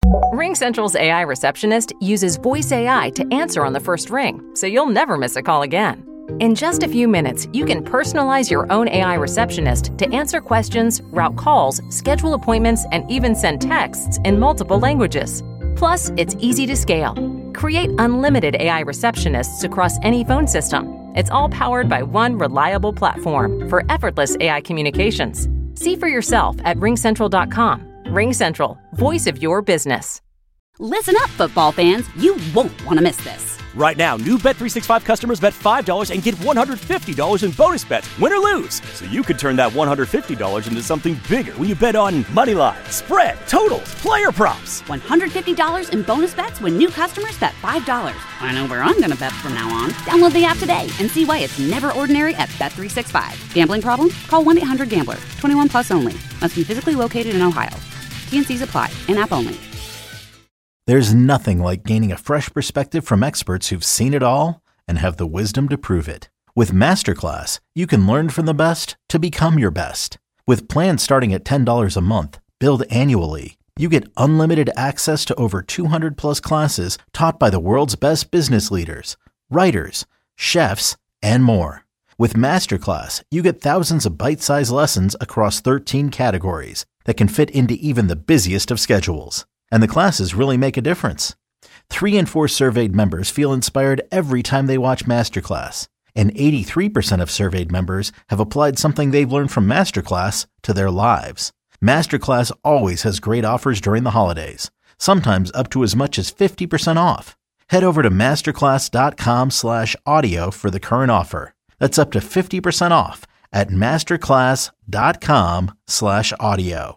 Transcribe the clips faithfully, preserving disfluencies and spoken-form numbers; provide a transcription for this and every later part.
RingCentral's A I receptionist uses voice A I to answer on the first ring, so you'll never miss a call again. In just a few minutes, you can personalize your own A I receptionist to answer questions, route calls, schedule appointments, and even send texts in multiple languages. Plus, it's easy to scale. Create unlimited A I receptionists across any phone system. It's all powered by one reliable platform for effortless A I communications. See for yourself at ring central dot com. RingCentral, voice of your business. Listen up, football fans. You won't want to miss this. Right now, new Bet three sixty-five customers bet five dollars and get one hundred fifty dollars in bonus bets, win or lose. So you could turn that one hundred fifty dollars into something bigger when you bet on money line, spread, totals, player props. one hundred fifty dollars in bonus bets when new customers bet five dollars. I know where I'm going to bet from now on. Download the app today and see why it's never ordinary at Bet three sixty-five. Gambling problem? Call one eight hundred gambler. twenty-one plus only. Must be physically located in Ohio. T and C's apply. In-app only. There's nothing like gaining a fresh perspective from experts who've seen it all and have the wisdom to prove it. With Masterclass, you can learn from the best to become your best. With plans starting at ten dollars a month, billed annually, you get unlimited access to over two hundred plus classes taught by the world's best business leaders, writers, chefs, and more. With Masterclass, you get thousands of bite-sized lessons across thirteen categories that can fit into even the busiest of schedules. And the classes really make a difference. Three in four surveyed members feel inspired every time they watch Masterclass. And eighty-three percent of surveyed members have applied something they've learned from Masterclass to their lives. Masterclass always has great offers during the holidays, sometimes up to as much as fifty percent off. Head over to masterclass.com slash audio for the current offer. That's up to fifty percent off at masterclass.com slash audio.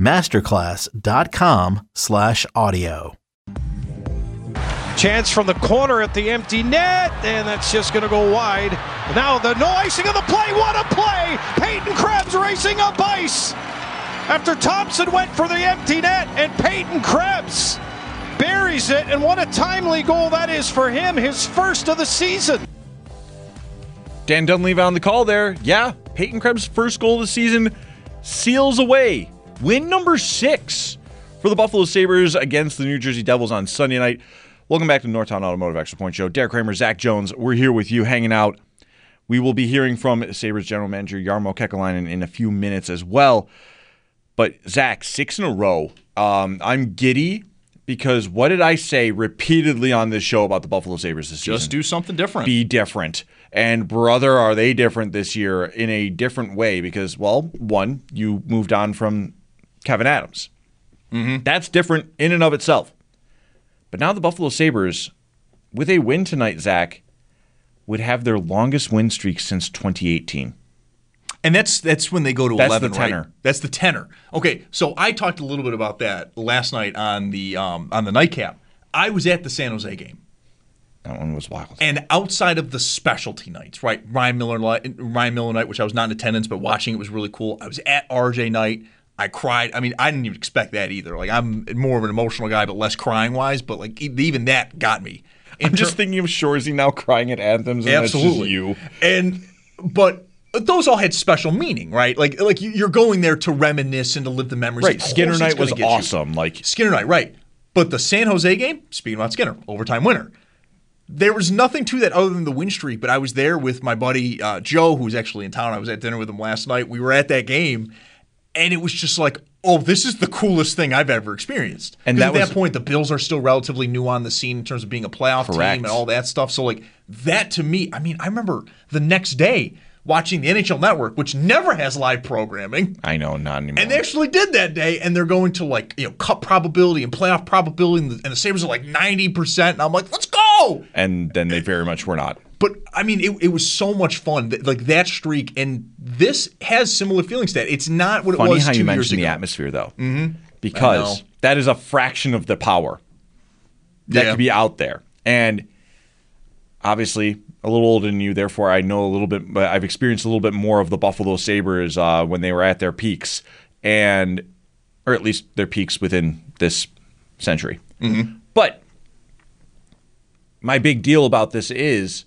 masterclass.com slash audio. Chance from the corner at the empty net, and that's just going to go wide. Now the no icing of the play. What a play! Peyton Krebs racing up ice after Thompson went for the empty net, and Peyton Krebs buries it, and what a timely goal that is for him, his first of the season. Dan Dunleavy on the call there. Yeah, Peyton Krebs' first goal of the season seals away win number six for the Buffalo Sabres against the New Jersey Devils on Sunday night. Welcome back to the Northtown Automotive Extra Point Show. Derek Kramer, Zach Jones, we're here with you hanging out. We will be hearing from Sabres general manager Jarmo Kekalainen in a few minutes as well. But Zach, six in a row. Um, I'm giddy because what did I say repeatedly on this show about the Buffalo Sabres this season? Just do something different. Be different. And brother, are they different this year in a different way because, well, one, you moved on from Kevyn Adams. Mm-hmm. That's different in and of itself. But now the Buffalo Sabres, with a win tonight, Zach, would have their longest win streak since twenty eighteen. And that's that's when they go to that's eleven, the tenor. right? That's the tenor. Okay, so I talked a little bit about that last night on the um, on the nightcap. I was at the San Jose game. That one was wild. And outside of the specialty nights, right? Ryan Miller Ryan Miller night, which I was not in attendance, but watching it was really cool. I was at R J night. I cried. I mean, I didn't even expect that either. Like, I'm more of an emotional guy, but less crying-wise. But, like, even that got me. In I'm just ter- thinking of Shorzy now crying at anthems, and absolutely. That's just you. And, but those all had special meaning, right? Like, like you're going there to reminisce and to live the memories. Right. Skinner night was awesome. You. Like Skinner night, right. But the San Jose game, speaking about Skinner, overtime winner. There was nothing to that other than the win streak, but I was there with my buddy uh, Joe, who was actually in town. I was at dinner with him last night. We were at that game. And it was just like, oh, this is the coolest thing I've ever experienced. And that at was, that point, the Bills are still relatively new on the scene in terms of being a playoff correct. team and all that stuff. So, like, that to me, I mean, I remember the next day watching the N H L Network, which never has live programming. I know, not anymore. And they actually did that day, and they're going to, like, you know, cup probability and playoff probability, and the, and the Sabres are like ninety percent. And I'm like, let's go! And then they very much were not. But, I mean, it, it was so much fun, like that streak, and this has similar feelings to that. It's not what Funny it was two how you years mentioned ago. the atmosphere, though. Mm-hmm. Because that is a fraction of the power that yeah. could be out there. And obviously, a little older than you, therefore I know a little bit, but I've experienced a little bit more of the Buffalo Sabres uh, when they were at their peaks, and or at least their peaks within this century. Mm-hmm. But my big deal about this is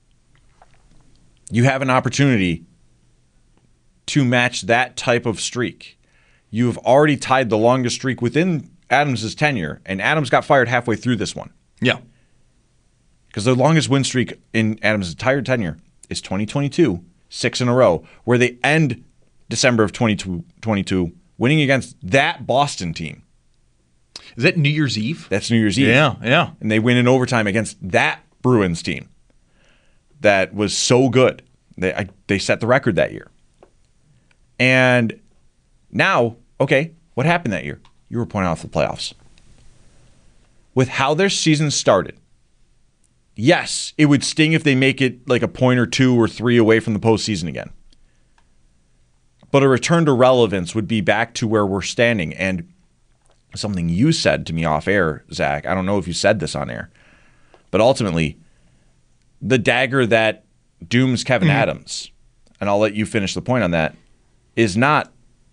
you have an opportunity to match that type of streak. You have already tied the longest streak within Adams' tenure, and Adams got fired halfway through this one. Yeah. Because the longest win streak in Adams' entire tenure is twenty twenty-two, six in a row, where they end December of twenty twenty-two winning against that Boston team. Is that New Year's Eve? That's New Year's Eve. Yeah, yeah. And they win in overtime against that Bruins team that was so good. They I, they set the record that year. And now, okay, what happened that year? You were pointing out the playoffs. With how their season started, yes, it would sting if they make it like a point or two or three away from the postseason again. But a return to relevance would be back to where we're standing. And something you said to me off air, Zach, I don't know if you said this on air, but ultimately, the dagger that dooms Kevin mm-hmm. Adams, and I'll let you finish the point on that, is not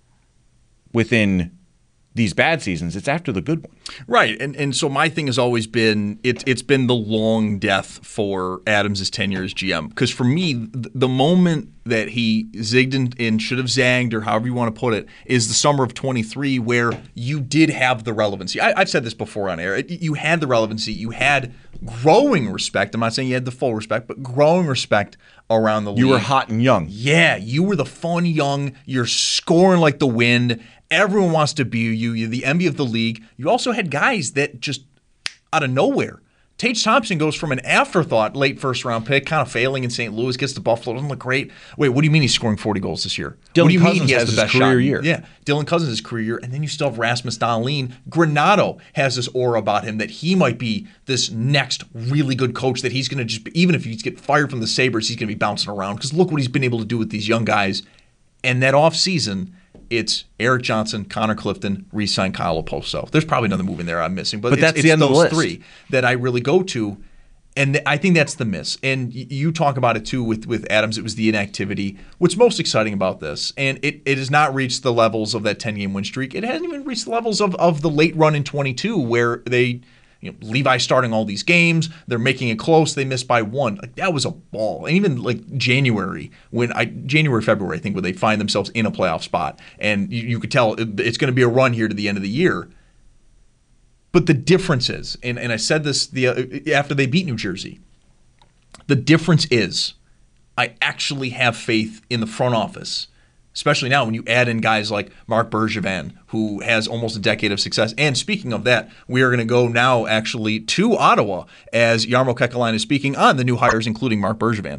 within these bad seasons, it's after the good one. Right. And and so my thing has always been, it, it's been the long death for Adams' tenure as G M. Because for me, th- the moment that he zigged and, and should have zagged, or however you want to put it, is the summer of twenty-three, where you did have the relevancy. I, I've said this before on air. It, you had the relevancy. You had growing respect. I'm not saying you had the full respect, but growing respect around the league. You were hot and young. Yeah. You were the fun young. You're scoring like the wind. Everyone wants to be you. You're the envy of the league. You also had guys that just out of nowhere. Tage Thompson goes from an afterthought late first round pick, kind of failing in Saint Louis, gets to Buffalo, doesn't look great. Wait, what do you mean he's scoring forty goals this year? Dylan what do you Cousins mean he has, has the his best career shot? year. Yeah, Dylan Cousins his career year, and then you still have Rasmus Dahlin. Granato has this aura about him that he might be this next really good coach that he's going to just, even if he's get fired from the Sabres, he's going to be bouncing around because look what he's been able to do with these young guys. And that offseason, it's Eric Johnson, Connor Clifton, re-sign Kyle Oposo. There's probably another move in there I'm missing, but, but it's, that's it's the end those of the list. Three that I really go to, and th- I think that's the miss. And y- you talk about it too with, with Adams. It was the inactivity. What's most exciting about this, and it, it has not reached the levels of that ten-game win streak. It hasn't even reached the levels of, of the late run in twenty-two where they, you know, Levi starting all these games, they're making it close, they missed by one. Like that was a ball. And even like January, when I January, February, I think, where they find themselves in a playoff spot, and you, you could tell it, it's going to be a run here to the end of the year. But the difference is, and, and I said this the uh, after they beat New Jersey, the difference is I actually have faith in the front office. Especially now when you add in guys like Marc Bergevin, who has almost a decade of success. And speaking of that, we are going to go now actually to Ottawa as Jarmo Kekalainen is speaking on the new hires, including Marc Bergevin.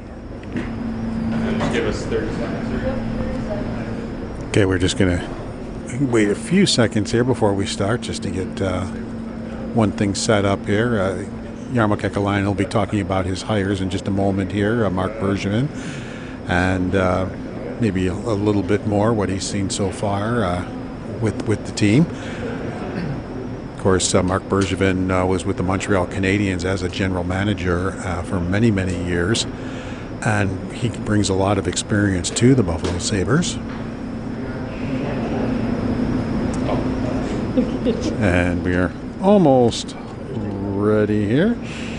Just give us thirty seconds. Okay, we're just going to wait a few seconds here before we start just to get uh, one thing set up here. Uh, Jarmo Kekalainen will be talking about his hires in just a moment here, uh, Marc Bergevin. And... Uh, maybe a, a little bit more what he's seen so far uh, with with the team. Of course, uh, Marc Bergevin uh, was with the Montreal Canadiens as a general manager uh, for many, many years, and he brings a lot of experience to the Buffalo Sabres. And we are almost ready here.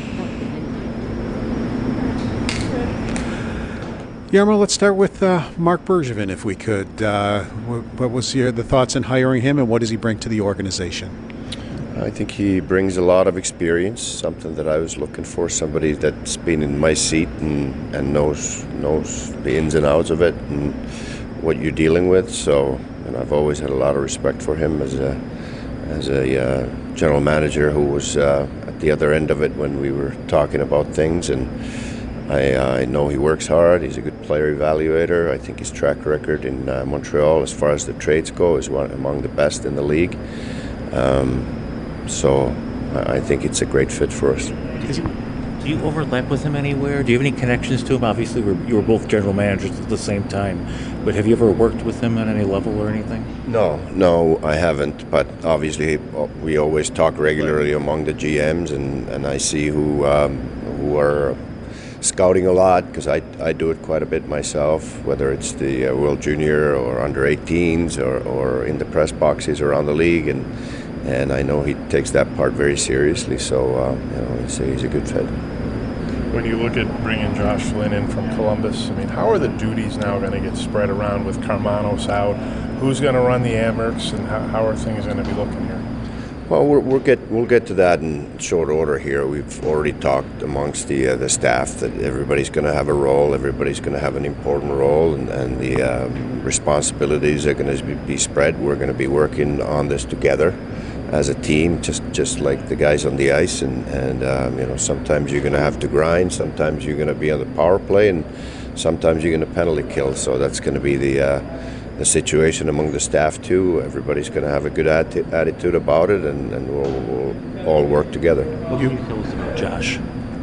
Jarmo, let's start with uh, Marc Bergevin, if we could. Uh, what, what was your, the thoughts in hiring him, and what does he bring to the organization? I think he brings a lot of experience, something that I was looking for, somebody that's been in my seat and, and knows knows the ins and outs of it and what you're dealing with. So, and I've always had a lot of respect for him as a as a uh, general manager who was uh, at the other end of it when we were talking about things. And I, uh, I know he works hard. He's a good player evaluator. I think his track record in uh, Montreal, as far as the trades go, is one among the best in the league. Um, so I think it's a great fit for us. Do you overlap with him anywhere? Do you have any connections to him? Obviously, we're, you were both general managers at the same time, but have you ever worked with him at any level or anything? No, no, I haven't. But obviously, we always talk regularly among the G Ms, and, and I see who um, who are scouting a lot, because I, I do it quite a bit myself, whether it's the uh, World Junior or under eighteens or, or in the press boxes around the league, and and I know he takes that part very seriously. So uh, you know, I'd say he's a good fit. When you look at bringing Josh Flynn in from Columbus, I mean, how are the duties now going to get spread around with Karmanos out? Who's going to run the Amerks, and how, how are things going to be looking here? Well, we're, we'll get we'll get to that in short order here. We've already talked amongst the uh, the staff that everybody's going to have a role, everybody's going to have an important role, and, and the um, responsibilities are going to be spread. We're going to be working on this together as a team, just just like the guys on the ice. And and um, you know, sometimes you're going to have to grind, sometimes you're going to be on the power play, and sometimes you're going to penalty kill. So that's going to be the uh, the situation among the staff too. Everybody's going to have a good atti- attitude about it, and, and we'll, we'll all work together. What do you tell us about Josh?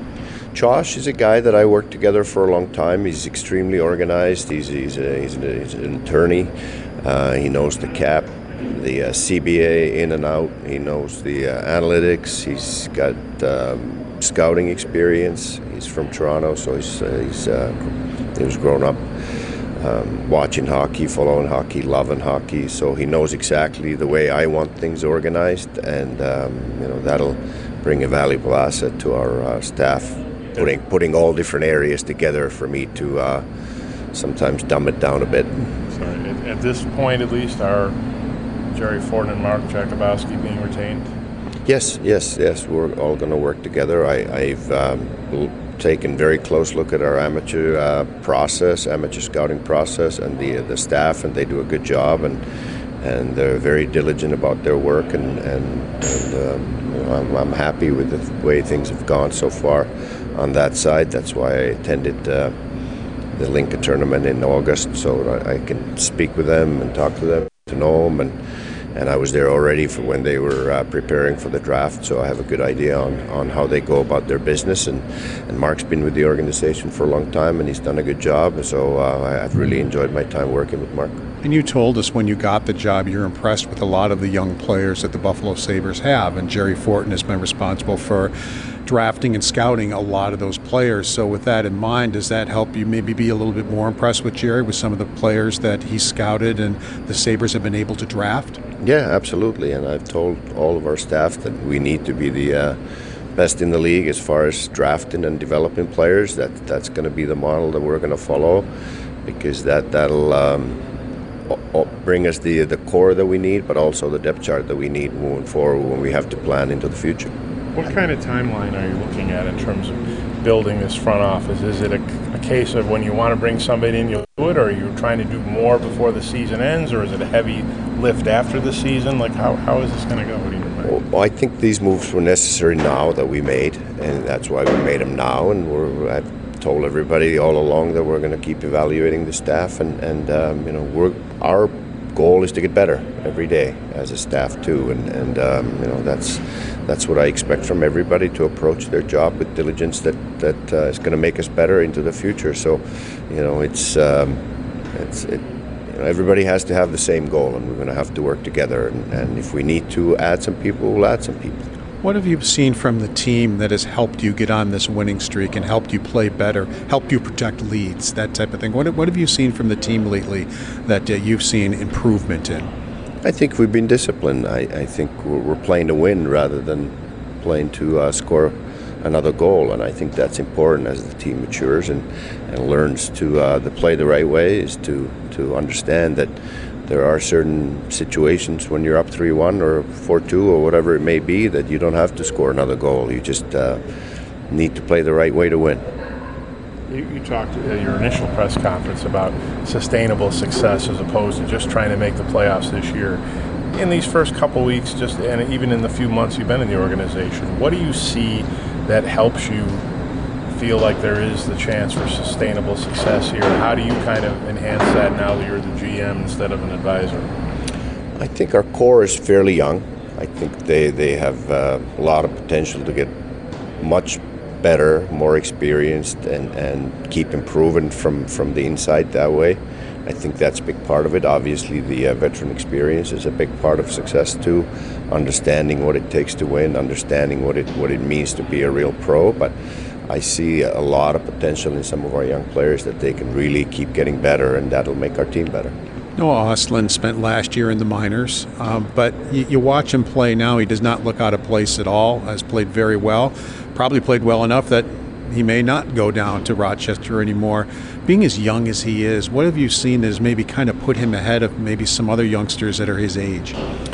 Josh is a guy that I worked together for a long time. He's extremely organized. He's he's, a, he's, a, he's an attorney. Uh, he knows the cap, the uh, C B A in and out. He knows the uh, analytics. He's got um, scouting experience. He's from Toronto, so he's uh, he's uh, he was grown up um, watching hockey, following hockey, loving hockey. So he knows exactly the way I want things organized, and um, you know, that'll bring a valuable asset to our uh, staff. Putting putting all different areas together for me to uh, sometimes dumb it down a bit. Sorry, at, at this point, at least, are Jerry Fortin and Mark Jakubowski being retained? Yes, yes, yes. We're all going to work together. I, I've um, taken very close look at our amateur uh, process, amateur scouting process, and the the staff, and they do a good job, and and they're very diligent about their work, and and, and um, you know, I'm, I'm happy with the way things have gone so far on that side. That's why I attended uh, the Lincoln tournament in August, so I, I can speak with them and talk to them, to know them, and and I was there already for when they were uh, preparing for the draft, so I have a good idea on, on how they go about their business. And, and Mark's been with the organization for a long time, and he's done a good job, so uh, I've really enjoyed my time working with Mark. And you told us when you got the job you're impressed with a lot of the young players that the Buffalo Sabres have, and Jerry Fortin has been responsible for drafting and scouting a lot of those players. So with that in mind, does that help you maybe be a little bit more impressed with Jerry, with some of the players that he scouted and the Sabres have been able to draft? Yeah, absolutely. And I've told all of our staff that we need to be the uh, best in the league as far as drafting and developing players. That That's going to be the model that we're going to follow, because that, that'll um, bring us the, the core that we need, but also the depth chart that we need moving forward when we have to plan into the future. What kind of timeline are you looking at in terms of building this front office? Is it a, a case of when you want to bring somebody in, you'll do it, or are you trying to do more before the season ends, or is it a heavy lift after the season? Like, how, how is this going to go? What do you think? Well, I think these moves were necessary now that we made, and that's why we made them now. And we're, I've told everybody all along that we're going to keep evaluating the staff, and, and um, you know, we're our goal is to get better every day as a staff too, and and um, you know, that's that's what I expect from everybody, to approach their job with diligence that that uh, is going to make us better into the future. So, you know, it's um, it's it, you know, everybody has to have the same goal, and we're going to have to work together. And, and if we need to add some people, we'll add some people. What have you seen from the team that has helped you get on this winning streak and helped you play better, helped you protect leads, that type of thing? What, what have you seen from the team lately that uh, you've seen improvement in? I think we've been disciplined. I, I think we're, we're playing to win rather than playing to uh, score another goal, and I think that's important as the team matures and, and learns to, uh, to play the right way, is to, to understand that there are certain situations when you're up three one or four two or whatever it may be that you don't have to score another goal. You just uh, need to play the right way to win. You, you talked at your initial press conference about sustainable success as opposed to just trying to make the playoffs this year. In these first couple weeks, just and even in the few months you've been in the organization, what do you see that helps you feel like there is the chance for sustainable success here? How do you kind of enhance that now that you're the G M instead of an advisor? I think our core is fairly young. I think they, they have uh, a lot of potential to get much better, more experienced, and, and keep improving from, from the inside that way. I think that's a big part of it. Obviously, the uh, veteran experience is a big part of success too. Understanding what it takes to win, understanding what it what it means to be a real pro. But I see a lot of potential in some of our young players that they can really keep getting better, and that'll make our team better. Noah Ostlund spent last year in the minors, um, but you, you watch him play now, he does not look out of place at all, has played very well, probably played well enough that he may not go down to Rochester anymore. Being as young as he is, what have you seen that has maybe kind of put him ahead of maybe some other youngsters that are his age? Well,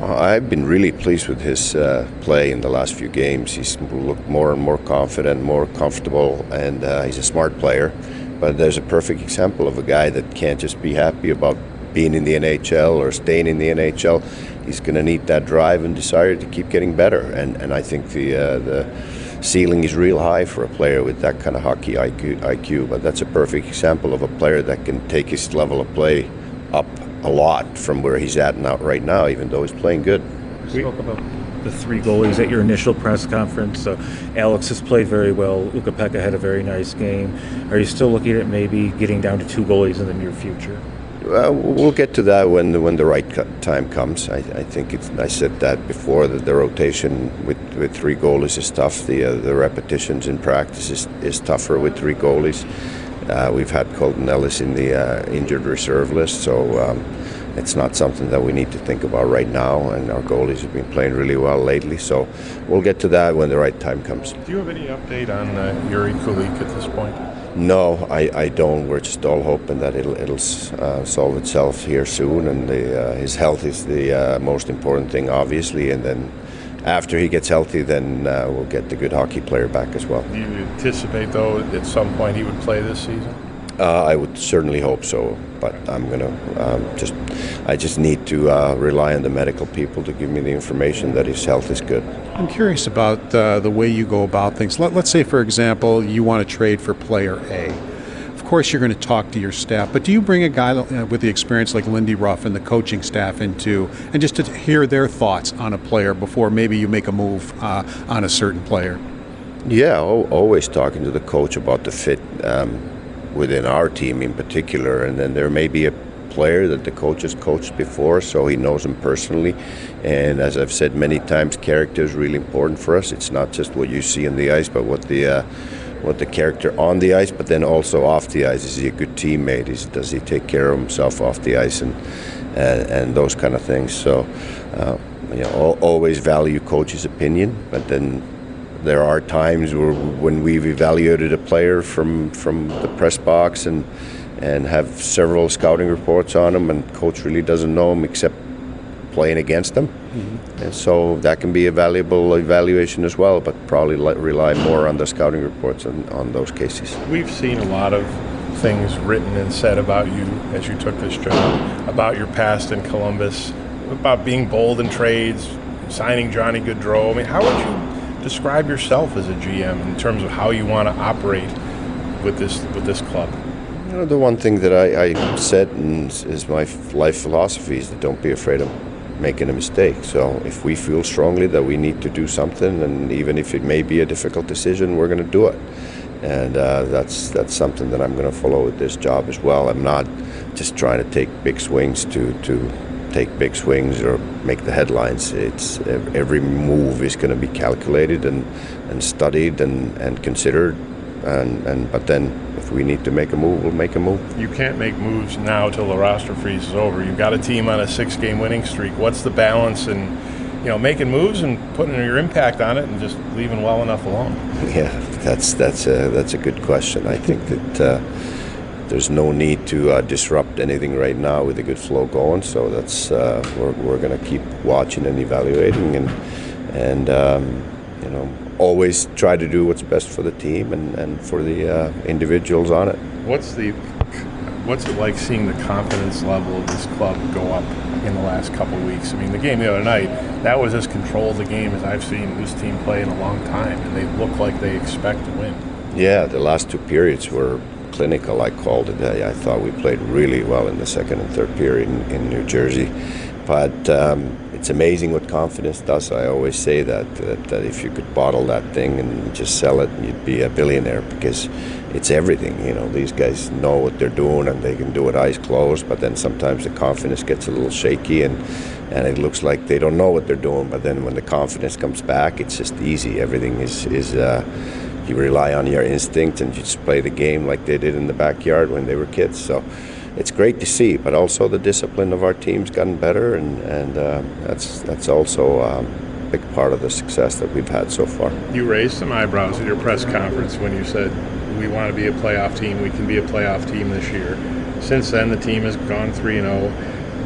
Well, I've been really pleased with his uh, play in the last few games. He's looked more and more confident, more comfortable, and uh, he's a smart player. But there's a perfect example of a guy that can't just be happy about being in the N H L or staying in the N H L. He's going to need that drive and desire to keep getting better. And and I think the uh, the ceiling is real high for a player with that kind of hockey I Q, I Q. But that's a perfect example of a player that can take his level of play up a lot from where he's at now, right now, even though he's playing good. We spoke about the three goalies at your initial press conference. Uh, Alex has played very well. Ukko-Pekka had a very nice game. Are you still looking at maybe getting down to two goalies in the near future? Well, we'll get to that when the, when the right time comes. I, I think it's, I said that before, that the rotation with, with three goalies is tough. The uh, the repetitions in practice is, is tougher with three goalies. Uh, we've had Colton Ellis in the uh, injured reserve list, so um, it's not something that we need to think about right now, and our goalies have been playing really well lately, so we'll get to that when the right time comes. Do you have any update on uh, Jiri Kulich at this point? No, I, I don't. We're just all hoping that it'll it'll uh, solve itself here soon, and the, uh, his health is the uh, most important thing, obviously, and then after he gets healthy, then uh, we'll get the good hockey player back as well. Do you anticipate, though, at some point he would play this season? Uh, I would certainly hope so, but I'm gonna um, just I just need to uh, rely on the medical people to give me the information that his health is good. I'm curious about uh, the way you go about things. Let, let's say, for example, you want to trade for player A. Of course, you're going to talk to your staff, but do you bring a guy with the experience like Lindy Ruff and the coaching staff into, and just to hear their thoughts on a player before maybe you make a move uh, on a certain player? Yeah, always talking to the coach about the fit um, within our team in particular, and then there may be a player that the coach has coached before, so he knows him personally. And as I've said many times, character is really important for us. It's not just what you see on the ice, but what the uh, what the character on the ice, but then also off the ice. Is he a good teammate? Is, does he take care of himself off the ice, and and, and those kind of things. So, uh, you know, always value coach's opinion, but then there are times where when we've evaluated a player from from the press box and and have several scouting reports on him, and coach really doesn't know him except playing against them. Mm-hmm. And so that can be a valuable evaluation as well, but probably rely more on the scouting reports on, on those cases. We've seen a lot of things written and said about you as you took this job, about your past in Columbus, about being bold in trades, signing Johnny Gaudreau. I mean, how would you describe yourself as a G M in terms of how you want to operate with this with this club? You know, the one thing that I, I said and is my life philosophy is that don't be afraid of making a mistake. So if we feel strongly that we need to do something, and even if it may be a difficult decision, we're going to do it. And uh, that's that's something that I'm going to follow with this job as well. I'm not just trying to take big swings to to take big swings or make the headlines. It's every move is going to be calculated and, and studied and, and considered. And, and but then if we need to make a move, we'll make a move. You can't make moves now till the roster freeze is over. You've got a team on a six-game winning streak. What's the balance in, you know, making moves and putting your impact on it and just leaving well enough alone? Yeah, that's that's a that's a good question. I think that uh, there's no need to uh, disrupt anything right now with a good flow going. So that's uh, we're we're going to keep watching and evaluating and and um, you know. always try to do what's best for the team and, and for the uh, individuals on it. What's the what's it like seeing the confidence level of this club go up in the last couple of weeks? I mean, the game the other night, that was as controlled a game as I've seen this team play in a long time, and they look like they expect to win. Yeah, the last two periods were clinical, I called it. I, I thought we played really well in the second and third period in, in New Jersey. But um, it's amazing what confidence does. I always say that, that that if you could bottle that thing and just sell it, you'd be a billionaire, because it's everything. You know, these guys know what they're doing and they can do it eyes closed. But then sometimes the confidence gets a little shaky and and it looks like they don't know what they're doing. But then when the confidence comes back, it's just easy. Everything is is uh, you rely on your instinct and you just play the game like they did in the backyard when they were kids. So. It's great to see, but also the discipline of our team's gotten better, and, and uh, that's that's also um, a big part of the success that we've had so far. You raised some eyebrows at your press conference when you said, we want to be a playoff team, we can be a playoff team this year. Since then, the team has gone three and oh.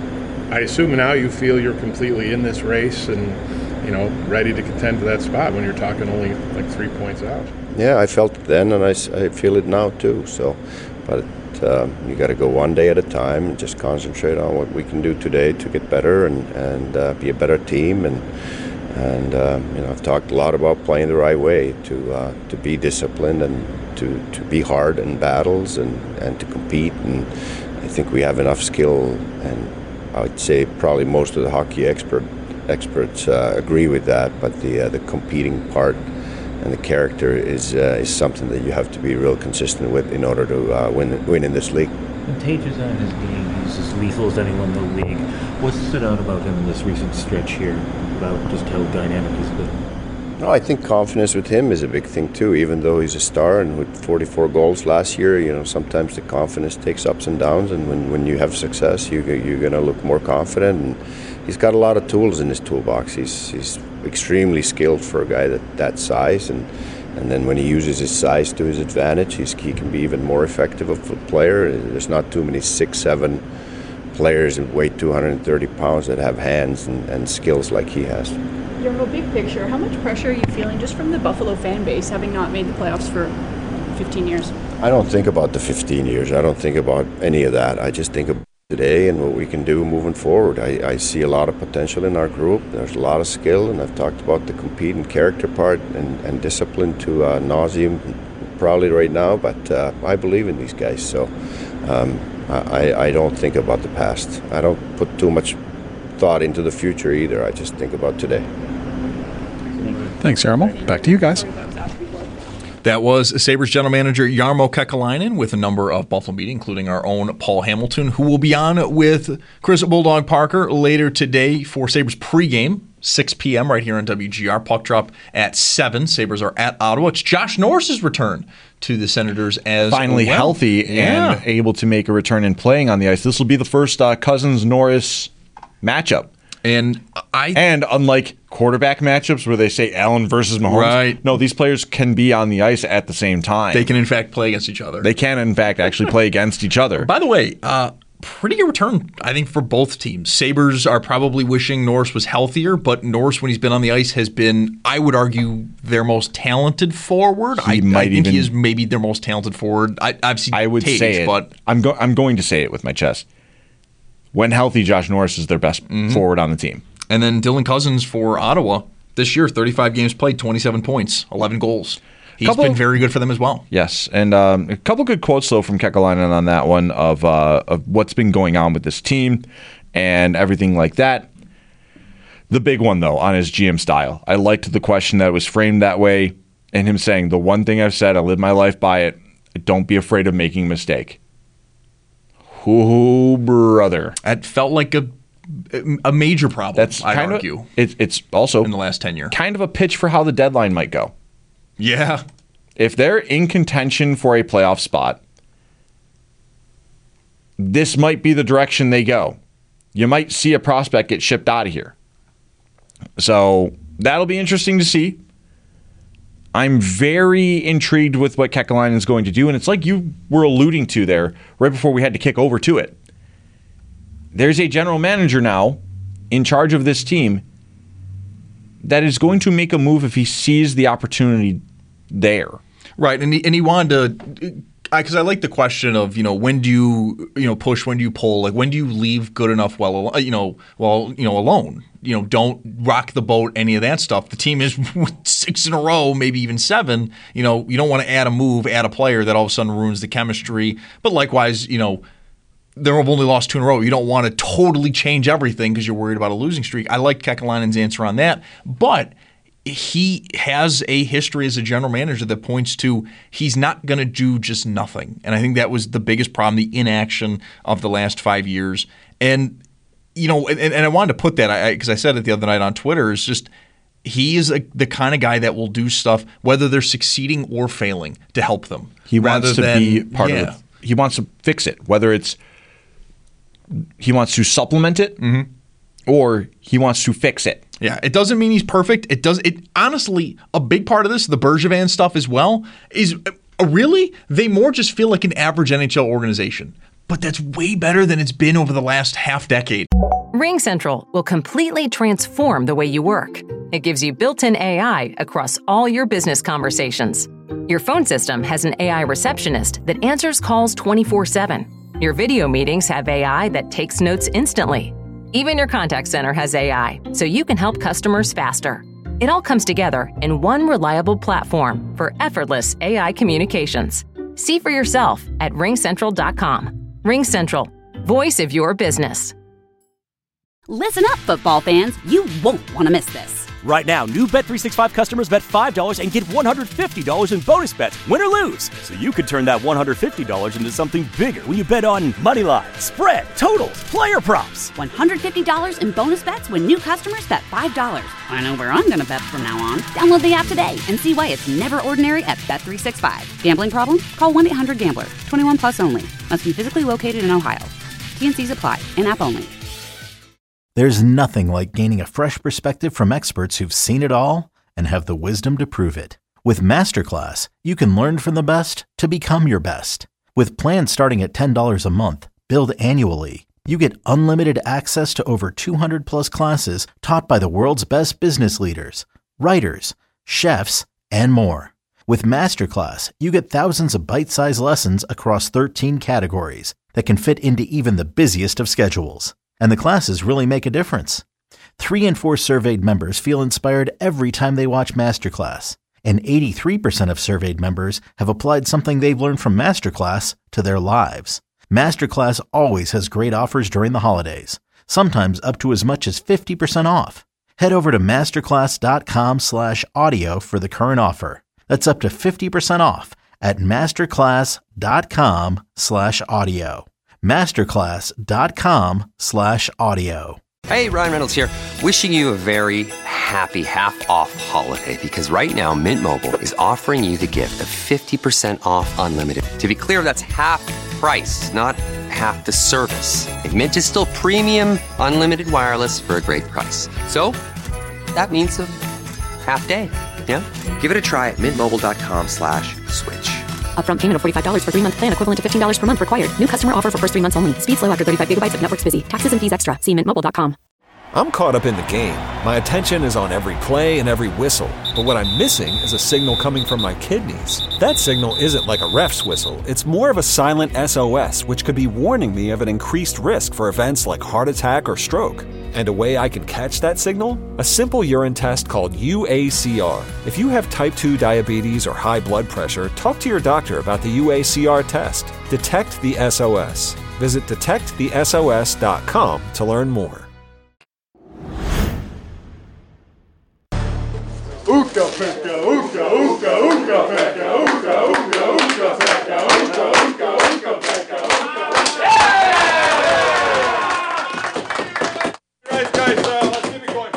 I assume now you feel you're completely in this race and, you know, ready to contend for that spot when you're talking only like three points out. Yeah, I felt it then, and I, I feel it now too. So, but um, you got to go one day at a time and just concentrate on what we can do today to get better and and uh, be a better team. And and uh, you know, I've talked a lot about playing the right way, to uh, to be disciplined and to, to be hard in battles and, and to compete. And I think we have enough skill, and I would say probably most of the hockey expert experts uh, agree with that. But the uh, the competing part and the character is uh, is something that you have to be real consistent with in order to uh, win win in this league. And Tage is on his game. He's as lethal as anyone in the league. What stood out about him in this recent stretch here, about just how dynamic he's been? No, I think confidence with him is a big thing too. Even though he's a star and with forty-four goals last year, you know, sometimes the confidence takes ups and downs. And when, when you have success, you you're going to look more confident. And he's got a lot of tools in his toolbox. He's he's extremely skilled for a guy that that size. And and then when he uses his size to his advantage, he's, he can be even more effective of a player. There's not too many six seven players that weigh two hundred thirty pounds that have hands and, and skills like he has. Jarmo, big picture, how much pressure are you feeling just from the Buffalo fan base, having not made the playoffs for fifteen years? I don't think about the fifteen years. I don't think about any of that. I just think about today and what we can do moving forward. I, I see a lot of potential in our group. There's a lot of skill, and I've talked about the compete and character part and, and discipline to uh, nauseam probably right now, but uh, I believe in these guys. So um, I, I don't think about the past. I don't put too much thought into the future either. I just think about today. Thanks, Jarmo. Back to you guys. That was Sabres general manager Jarmo Kekalainen with a number of Buffalo media, including our own Paul Hamilton, who will be on with Chris Bulldog Parker later today for Sabres pregame, six p.m. right here on W G R. Puck drop at seven. Sabres are at Ottawa. It's Josh Norris's return to the Senators as finally well. healthy Yeah. and able to make a return and playing on the ice. This will be the first uh, Cousins-Norris matchup. And I and unlike quarterback matchups where they say Allen versus Mahomes, Right. no, these players can be on the ice at the same time. They can, in fact, play against each other. They can, in fact, actually play against each other. By the way, uh, pretty good return, I think, for both teams. Sabres are probably wishing Norris was healthier, but Norris, when he's been on the ice, has been, I would argue, their most talented forward. He I, might I think even, he is maybe their most talented forward. I, I've seen I would Tage, say it, but I'm, go- I'm going to say it with my chest. When healthy, Josh Norris is their best Mm-hmm. forward on the team. And then Dylan Cousins for Ottawa this year, thirty-five games played, twenty-seven points, eleven goals. He's Couple- been very good for them as well. Yes, and um, a couple good quotes, though, from Kekalainen on that one of, uh, of what's been going on with this team and everything like that. The big one, though, on his G M style. I liked the question that was framed that way and him saying, the one thing I've said, I live my life by it, don't be afraid of making a mistake. Ooh, brother. It felt like a a major problem, That's I'd kind argue, of, it, it's also in the last ten years. kind of a pitch for how the deadline might go. Yeah. If they're in contention for a playoff spot, this might be the direction they go. You might see a prospect get shipped out of here. So that'll be interesting to see. I'm very intrigued with what Kekalainen is going to do, and it's like you were alluding to there right before we had to kick over to it. There's a general manager now in charge of this team that is going to make a move if he sees the opportunity there. Right, and he, and he wanted to, because I, I like the question of, you know, when do you, you know, push, when do you pull, like when do you leave good enough well, you know, well, you know, alone, you know, don't rock the boat, any of that stuff. The team is six in a row, maybe even seven. You know, you don't want to add a move, add a player that all of a sudden ruins the chemistry. But likewise, you know, they've only lost two in a row. You don't want to totally change everything because you're worried about a losing streak. I like Kekalainen's answer on that, but he has a history as a general manager that points to he's not going to do just nothing. And I think that was the biggest problem, the inaction of the last five years. And, you know, and, and I wanted to put that, because I, I said it the other night on Twitter, is just he is a, the kind of guy that will do stuff, whether they're succeeding or failing, to help them. He wants to than, be part yeah. of it. He wants to fix it, whether it's he wants to supplement it mm-hmm. or he wants to fix it. Yeah, it doesn't mean he's perfect. It does. It honestly, a big part of this, the Bergevin stuff as well, is uh, really they more just feel like an average N H L organization. But that's way better than it's been over the last half decade. RingCentral will completely transform the way you work. It gives you built-in A I across all your business conversations. Your phone system has an A I receptionist that answers calls twenty-four seven. Your video meetings have A I that takes notes instantly. Even your contact center has A I, so you can help customers faster. It all comes together in one reliable platform for effortless A I communications. See for yourself at ring central dot com. RingCentral, voice of your business. Listen up, football fans. You won't want to miss this. Right now, new Bet three sixty-five customers bet five dollars and get one hundred fifty dollars in bonus bets, win or lose. So you could turn that one hundred fifty dollars into something bigger when you bet on money line, spread, totals, player props. one hundred fifty dollars in bonus bets when new customers bet five dollars. I know where I'm going to bet from now on. Download the app today and see why it's never ordinary at Bet three sixty-five. Gambling problem? Call one eight hundred gambler. twenty-one plus only. Must be physically located in Ohio. T and C's apply. In-app only. There's nothing like gaining a fresh perspective from experts who've seen it all and have the wisdom to prove it. With Masterclass, you can learn from the best to become your best. With plans starting at ten dollars a month, billed annually, you get unlimited access to over two hundred plus classes taught by the world's best business leaders, writers, chefs, and more. With Masterclass, you get thousands of bite-sized lessons across thirteen categories that can fit into even the busiest of schedules. And the classes really make a difference. Three in four surveyed members feel inspired every time they watch Masterclass. And eighty-three percent of surveyed members have applied something they've learned from Masterclass to their lives. Masterclass always has great offers during the holidays, sometimes up to as much as fifty percent off. Head over to masterclass.com slash audio for the current offer. That's up to fifty percent off at masterclass.com slash audio. masterclass.com slash audio. Hey, Ryan Reynolds here. Wishing you a very happy half-off holiday because right now Mint Mobile is offering you the gift of fifty percent off unlimited. To be clear, that's half price, not half the service. And Mint is still premium unlimited wireless for a great price. So that means a half day, yeah? Give it a try at mintmobile.com slash switch. Upfront payment of forty-five dollars for three-month plan equivalent to fifteen dollars per month required. New customer offer for first three months only. Speed slow after thirty-five gigabytes if network's busy. Taxes and fees extra. See mint mobile dot com. I'm caught up in the game. My attention is on every play and every whistle. But what I'm missing is a signal coming from my kidneys. That signal isn't like a ref's whistle. It's more of a silent S O S, which could be warning me of an increased risk for events like heart attack or stroke. And a way I can catch that signal? A simple urine test called U A C R. If you have type two diabetes or high blood pressure, talk to your doctor about the U A C R test. Detect the S O S. Visit detect the S O S dot com to learn more. Ooka peka, ooka, ooka, ooka peka, ooka, ooka, ooka peka, ooka, ooka, ooka peka, ooka. Guys, guys, uh, let's get it going.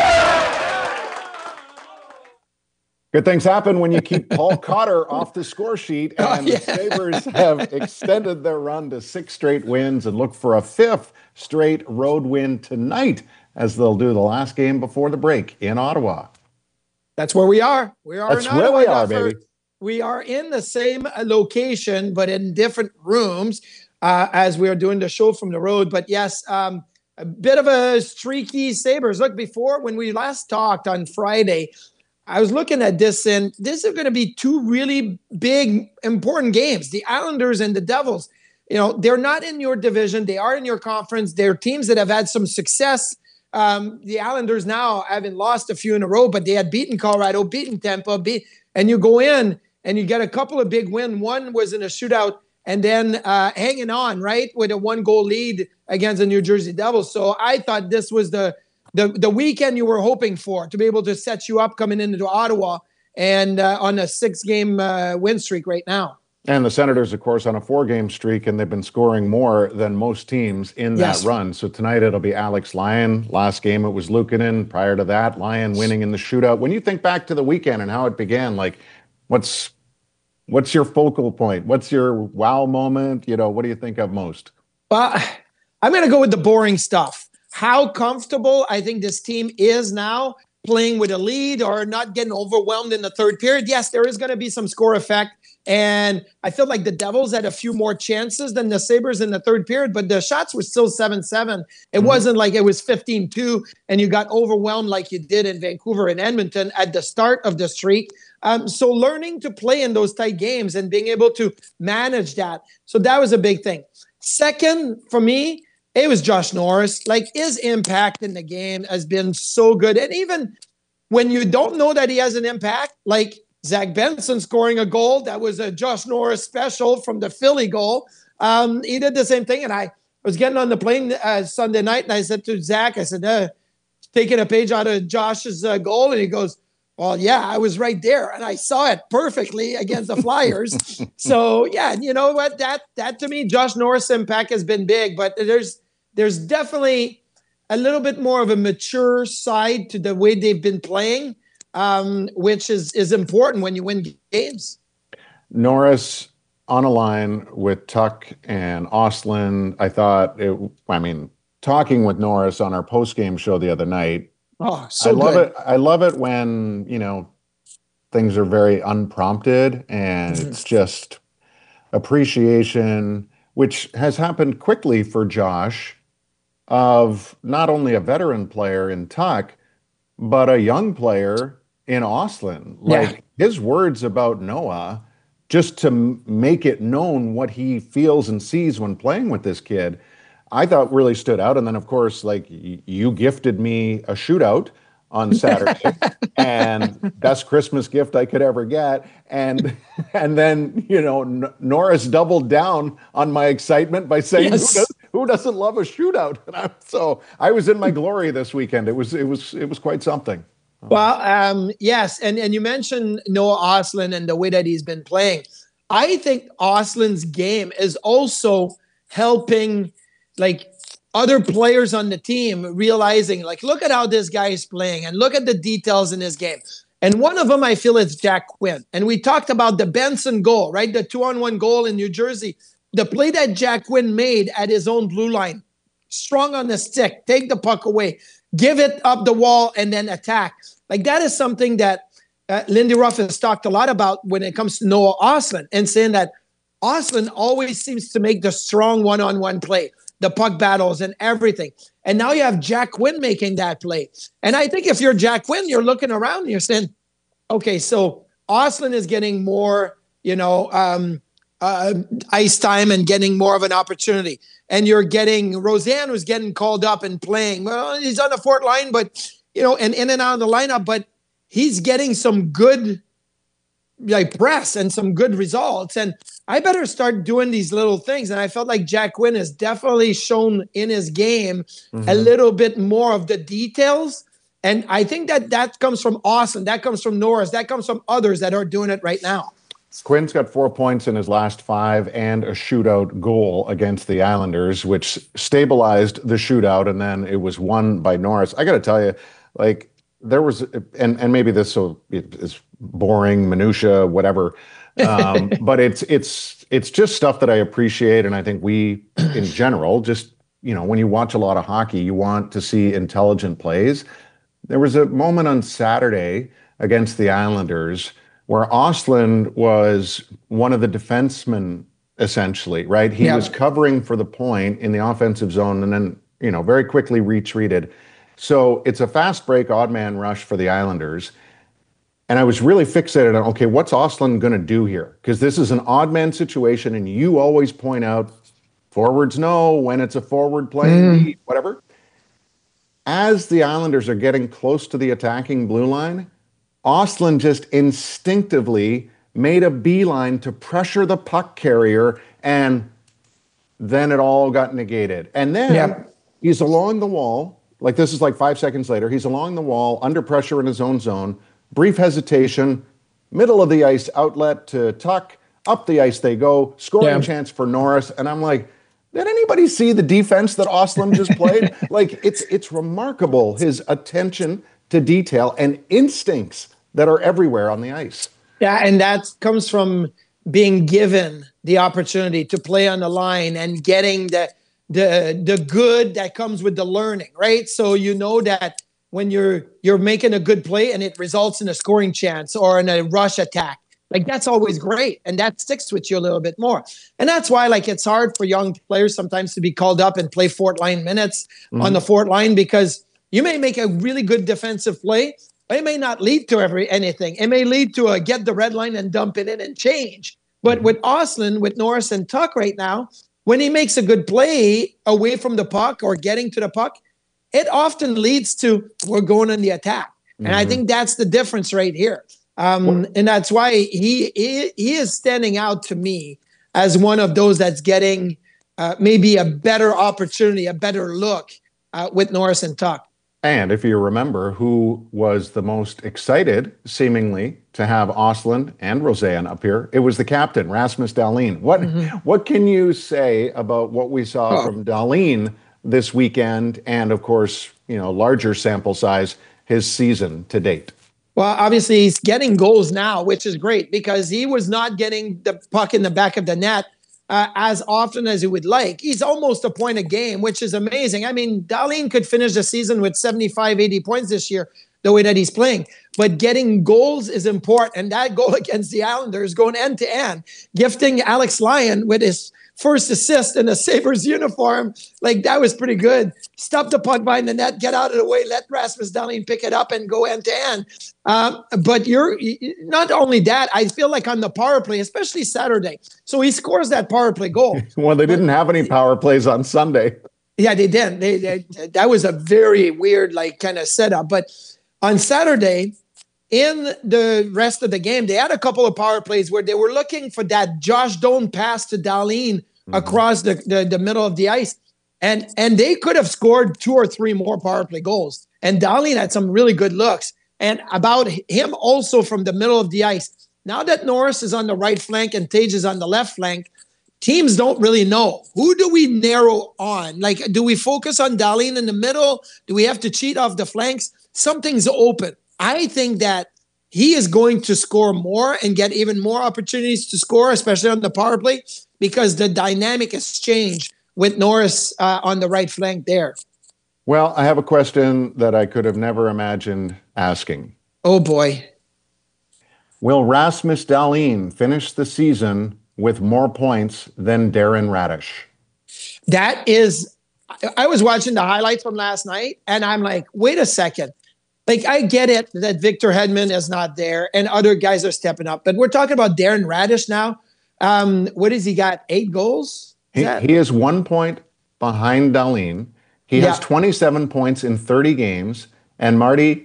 Good things happen when you keep Paul Cotter off the score sheet, and oh, yeah. the Sabres have extended their run to six straight wins and look for a fifth straight road win tonight, as they'll do the last game before the break in Ottawa. That's where we are. We are That's in where Ottawa. we are, baby. We are in the same location, but in different rooms uh, as we are doing the show from the road. But yes, um, a bit of a streaky Sabres. Look, before when we last talked on Friday, I was looking at this, and this is going to be two really big, important games. The Islanders and the Devils. You know, they're not in your division. They are in your conference. They're teams that have had some success. Um, the Islanders now haven't lost a few in a row, but they had beaten Colorado, beaten Tampa, beat, and you go in and you get a couple of big wins. One was in a shootout, and then uh, hanging on, right, with a one-goal lead against the New Jersey Devils. So I thought this was the the the weekend you were hoping for, to be able to set you up coming into Ottawa and uh, on a six-game uh, win streak right now. And the Senators, of course, on a four-game streak, and they've been scoring more than most teams in that yes. run. So tonight it'll be Alex Lyon. Last game it was Luukkonen. Prior to that, Lyon winning in the shootout. When you think back to the weekend and how it began, like, what's what's your focal point? What's your wow moment? You know, what do you think of most? Well, I'm going to go with the boring stuff. How comfortable I think this team is now playing with a lead or not getting overwhelmed in the third period. Yes, there is going to be some score effect. And I feel like the Devils had a few more chances than the Sabres in the third period, but the shots were still seven seven. It mm-hmm. wasn't like it was fifteen two and you got overwhelmed like you did in Vancouver and Edmonton at the start of the streak. Um, so learning to play in those tight games and being able to manage that. So that was a big thing. Second, for me, it was Josh Norris. Like, his impact in the game has been so good. And even when you don't know that he has an impact, like Zach Benson scoring a goal, that was a Josh Norris special from the Philly goal. Um, he did the same thing. And I was getting on the plane uh, Sunday night, and I said to Zach, I said, uh, taking a page out of Josh's uh, goal. And he goes, well, yeah, I was right there, and I saw it perfectly against the Flyers. So, yeah, you know what? That that to me, Josh Norris' impact has been big, but there's there's definitely a little bit more of a mature side to the way they've been playing, um, which is is important when you win games. Norris on a line with Tuck and Ostlund. I thought, it, I mean, talking with Norris on our post-game show the other night. Oh, so I love good. it. I love it when, you know, things are very unprompted and mm-hmm. it's just appreciation, which has happened quickly for Josh, of not only a veteran player in Tuck, but a young player in Ostlund. Like yeah. his words about Noah, just to m- make it known what he feels and sees when playing with this kid, I thought really stood out. And then, of course, like y- you gifted me a shootout on Saturday and best Christmas gift I could ever get. And and then, you know, N- Norris doubled down on my excitement by saying, yes. who, does, who doesn't love a shootout? And I, so I was in my glory this weekend. It was it was it was quite something. Well, um, yes. And, and you mentioned Noah Ostlund and the way that he's been playing. I think Ostlund's game is also helping like other players on the team realizing, like, look at how this guy is playing and look at the details in his game. And one of them, I feel, is Jack Quinn. And we talked about the Benson goal, right? The two-on-one goal in New Jersey. The play that Jack Quinn made at his own blue line, strong on the stick, take the puck away, give it up the wall, and then attack. Like, that is something that uh, Lindy Ruff has talked a lot about when it comes to Noah Ostlund, and saying that Ostlund always seems to make the strong one-on-one play, the puck battles and everything. And now you have Jack Quinn making that play. And I think if you're Jack Quinn, you're looking around and you're saying, okay, so Ostlund is getting more, you know, um, uh, ice time and getting more of an opportunity. And you're getting Roseanne, who's getting called up and playing. Well, he's on the fourth line, but, you know, and in and out of the lineup, but he's getting some good like press and some good results. And I better start doing these little things. And I felt like Jack Quinn has definitely shown in his game mm-hmm. a little bit more of the details. And I think that that comes from Austin. That comes from Norris. That comes from others that are doing it right now. Quinn's got four points in his last five and a shootout goal against the Islanders, which stabilized the shootout. And then it was won by Norris. I got to tell you, like, there was, and, and maybe this so is boring, minutia, whatever. Um, but it's it's it's just stuff that I appreciate, and I think we, in general, just, you know, when you watch a lot of hockey, you want to see intelligent plays. There was a moment on Saturday against the Islanders where Ostlund was one of the defensemen, essentially, right? He yeah. was covering for the point in the offensive zone, and then, you know, very quickly retreated. So it's a fast break, odd man rush for the Islanders. And I was really fixated on, okay, what's Ostlund going to do here? Because this is an odd man situation, and you always point out forwards know when it's a forward play, mm. whatever. As the Islanders are getting close to the attacking blue line, Ostlund just instinctively made a beeline to pressure the puck carrier, and then it all got negated. And then yeah. he's along the wall. Like, this is like five seconds later. He's along the wall, under pressure in his own zone. Brief hesitation, middle of the ice outlet to Tuck. Up the ice they go. Scoring yeah. chance for Norris. And I'm like, did anybody see the defense that Ostlund just played? Like, it's it's remarkable, his attention to detail and instincts that are everywhere on the ice. Yeah, and that comes from being given the opportunity to play on the line and getting the the the good that comes with the learning, right? So you know that when you're you're making a good play and it results in a scoring chance or in a rush attack. Like, that's always great, and that sticks with you a little bit more. And that's why, like, it's hard for young players sometimes to be called up and play fourth line minutes mm-hmm. on the fourth line, because you may make a really good defensive play, but it may not lead to every anything. It may lead to a get the red line and dump it in and change. But mm-hmm. with Ostlund, with Norris and Tuch right now, when he makes a good play away from the puck or getting to the puck, it often leads to we're going on the attack. Mm-hmm. And I think that's the difference right here. Um, and that's why he, he he is standing out to me as one of those that's getting uh, maybe a better opportunity, a better look uh, with Norris and Tuch. And if you remember, who was the most excited, seemingly, to have Ostlund and Rosen up here? It was the captain, Rasmus Dahlin. What mm-hmm. what can you say about what we saw oh. from Dahlin this weekend, and of course, you know, larger sample size, his season to date? Well, obviously, he's getting goals now, which is great, because he was not getting the puck in the back of the net uh, as often as he would like. He's almost a point a game, which is amazing. I mean, Dahlin could finish the season with seventy-five, eighty points this year, the way that he's playing. But getting goals is important. And that goal against the Islanders, going end to end, gifting Alex Lyon with his first assist in a Sabres uniform, like, that was pretty good. Stop the puck behind the net, get out of the way, let Rasmus Dahlin pick it up and go end to end. Um, but you're not only that, I feel like on the power play, especially Saturday. So he scores that power play goal. Well, they didn't have any power plays on Sunday. Yeah, they didn't. They, they, that was a very weird, like, kind of setup. But on Saturday, in the rest of the game, they had a couple of power plays where they were looking for that Josh Doan pass to Dahlin across the, the, the middle of the ice. And and they could have scored two or three more power play goals. And Dahlin had some really good looks. And about him also from the middle of the ice, now that Norris is on the right flank and Tage is on the left flank, teams don't really know. Who do we narrow on? Like, do we focus on Dahlin in the middle? Do we have to cheat off the flanks? Something's open. I think that he is going to score more and get even more opportunities to score, especially on the power play, because the dynamic has changed with Norris uh, on the right flank there. Well, I have a question that I could have never imagined asking. Oh, boy. Will Rasmus Dahlin finish the season with more points than Darren Radish? That is, I was watching the highlights from last night, and I'm like, wait a second. Like, I get it that Victor Hedman is not there and other guys are stepping up, but we're talking about Darren Radish now. Um, what has he got? Eight goals? Is he, he is one point behind Dahlin. He yeah. has twenty-seven points in thirty games. And Marty,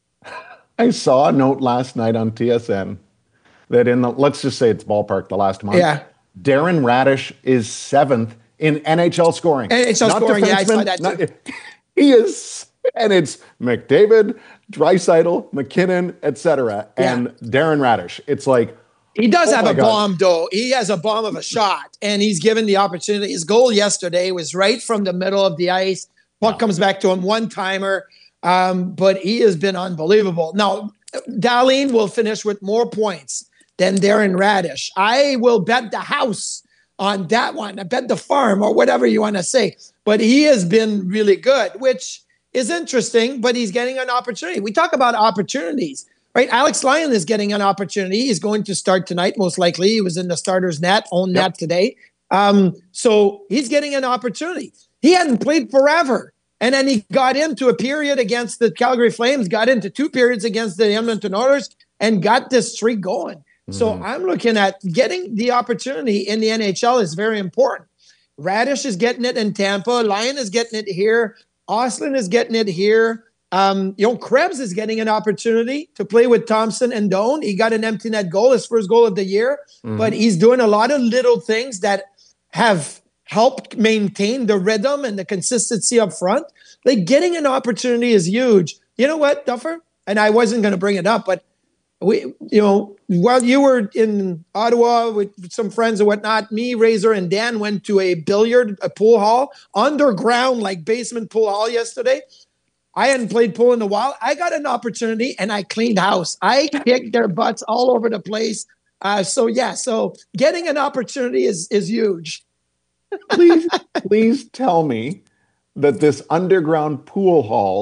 I saw a note last night on T S N that in the, let's just say it's ballpark the last month. Yeah. Darren Radish is seventh in N H L scoring. N H L not scoring, yeah, I saw that too. Not, he is, and it's McDavid, Draisaitl, McKinnon, et cetera, and yeah. Darren Radish. It's like, he does oh have a God. bomb, though. He has a bomb of a shot, and he's given the opportunity. His goal yesterday was right from the middle of the ice. Puck yeah. comes back to him, one-timer, um, but he has been unbelievable. Now, Dahlin will finish with more points than Darren Radish. I will bet the house on that one. I bet the farm, or whatever you want to say. But he has been really good, which is interesting, but he's getting an opportunity. We talk about opportunities. Right, Alex Lyon is getting an opportunity. He's going to start tonight, most likely. He was in the starter's net, own yep. net today. Um, so he's getting an opportunity. He hadn't played forever. And then he got into a period against the Calgary Flames, got into two periods against the Edmonton Oilers, and got this streak going. Mm-hmm. So I'm looking at getting the opportunity in the N H L is very important. Radish is getting it in Tampa. Lyon is getting it here. Ostlund is getting it here. Um, you know, Krebs is getting an opportunity to play with Thompson and Doan. He got an empty net goal, his first goal of the year, mm-hmm. but he's doing a lot of little things that have helped maintain the rhythm and the consistency up front. Like, getting an opportunity is huge. You know what, Duffer? And I wasn't going to bring it up, but we, you know, while you were in Ottawa with some friends and whatnot, me, Razor, and Dan went to a billiard, a pool hall, underground, like basement pool hall yesterday. I hadn't played pool in a while. I got an opportunity and I cleaned house. I kicked their butts all over the place. Uh, so yeah, so getting an opportunity is is huge. Please, please tell me that this underground pool hall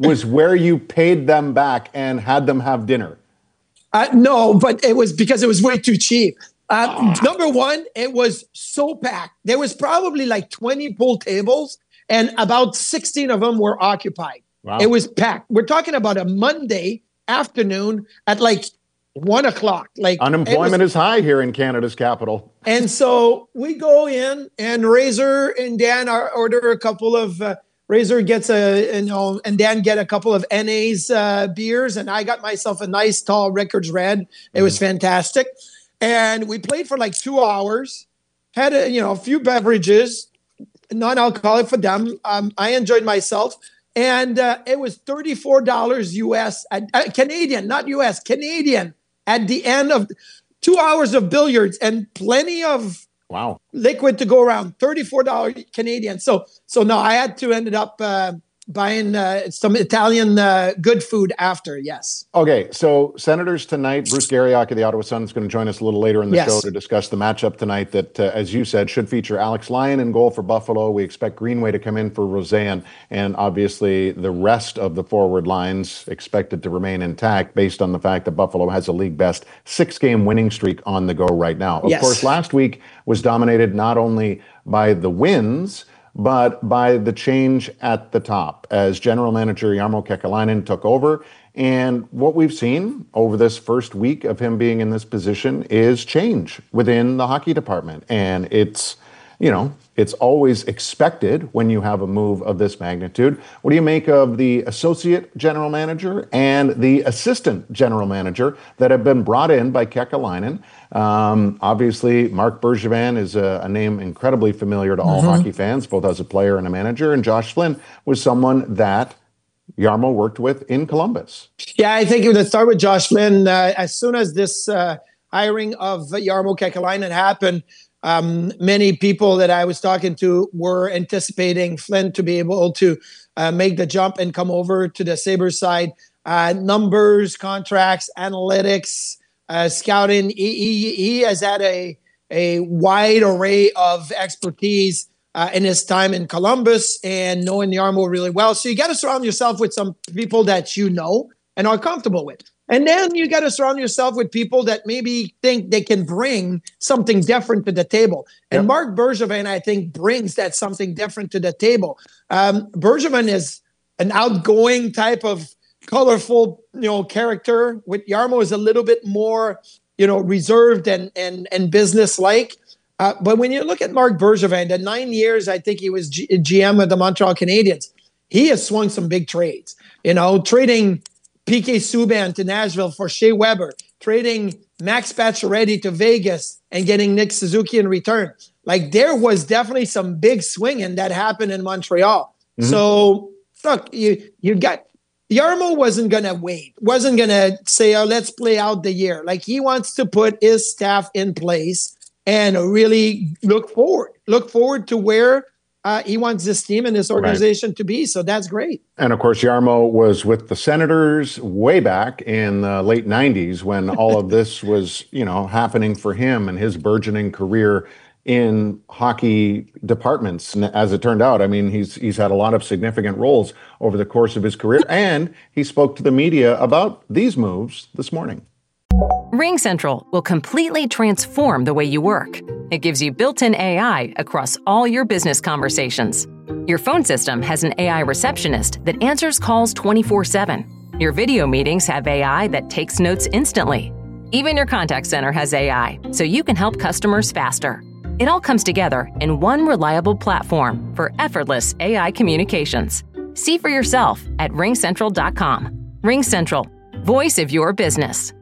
was where you paid them back and had them have dinner. Uh, no, but it was because it was way too cheap. Uh, oh. Number one, it was so packed. There was probably like twenty pool tables, and about sixteen of them were occupied. Wow. It was packed. We're talking about a Monday afternoon at like one o'clock. Like unemployment was, is high here in Canada's capital. And so we go in, and Razor and Dan are, order a couple of. Uh, Razor gets a, you know, and Dan get a couple of N A's uh, beers, and I got myself a nice tall Rickards Red. It mm-hmm. was fantastic. And we played for like two hours, had a, you know, a few beverages, non-alcoholic for them. Um, I enjoyed myself. And uh, it was thirty-four dollars U S, at, uh, Canadian, not U S, Canadian, at the end of two hours of billiards and plenty of wow liquid to go around. thirty-four dollars Canadian. So, so no, I had to ended up uh, buying uh, some Italian uh, good food after. Yes. Okay. So Senators tonight, Bruce Garriock of the Ottawa Sun is going to join us a little later in the yes. show to discuss the matchup tonight that, uh, as you said, should feature Alex Lyon in goal for Buffalo. We expect Greenway to come in for Roseanne, and obviously the rest of the forward lines expected to remain intact based on the fact that Buffalo has a league best six game winning streak on the go right now. Of yes. course, last week was dominated not only by the wins, but by the change at the top as general manager Jarmo Kekalainen took over. And what we've seen over this first week of him being in this position is change within the hockey department. And it's, you know, it's always expected when you have a move of this magnitude. What do you make of the associate general manager and the assistant general manager that have been brought in by Kekalainen? Um, obviously, Marc Bergevin is a, a name incredibly familiar to all mm-hmm. hockey fans, both as a player and a manager. And Josh Flynn was someone that Jarmo worked with in Columbus. Yeah, I think to start with Josh Flynn, uh, as soon as this uh, hiring of Jarmo Kekalainen happened, Um, many people that I was talking to were anticipating Flynn to be able to uh, make the jump and come over to the Sabres side. Uh, numbers, contracts, analytics, uh, scouting. He, he, he has had a, a wide array of expertise uh, in his time in Columbus and knowing Jarmo really well. So you got to surround yourself with some people that you know and are comfortable with. And then you got to surround yourself with people that maybe think they can bring something different to the table. And yep. Marc Bergevin, I think, brings that something different to the table. Um, Bergevin is an outgoing type of colorful, you know, character. With Jarmo is a little bit more, you know, reserved and and and business-like. Uh, but when you look at Marc Bergevin, the nine years I think he was G- GM of the Montreal Canadiens, he has swung some big trades. You know, trading P K Subban to Nashville for Shea Weber, trading Max Pacioretty to Vegas and getting Nick Suzuki in return. Like, there was definitely some big swinging that happened in Montreal. Mm-hmm. So, look, you you got Jarmo wasn't going to wait, wasn't going to say, oh, let's play out the year. Like, he wants to put his staff in place and really look forward, look forward to where Uh, he wants this team and this organization right. to be, so that's great. And of course, Jarmo was with the Senators way back in the late nineties when all of this was, you know, happening for him and his burgeoning career in hockey departments. And as it turned out, I mean, he's he's had a lot of significant roles over the course of his career, and he spoke to the media about these moves this morning. RingCentral will completely transform the way you work. It gives you built-in A I across all your business conversations. Your phone system has an A I receptionist that answers calls twenty-four seven. Your video meetings have A I that takes notes instantly. Even your contact center has A I, so you can help customers faster. It all comes together in one reliable platform for effortless A I communications. See for yourself at ring central dot com. RingCentral, voice of your business.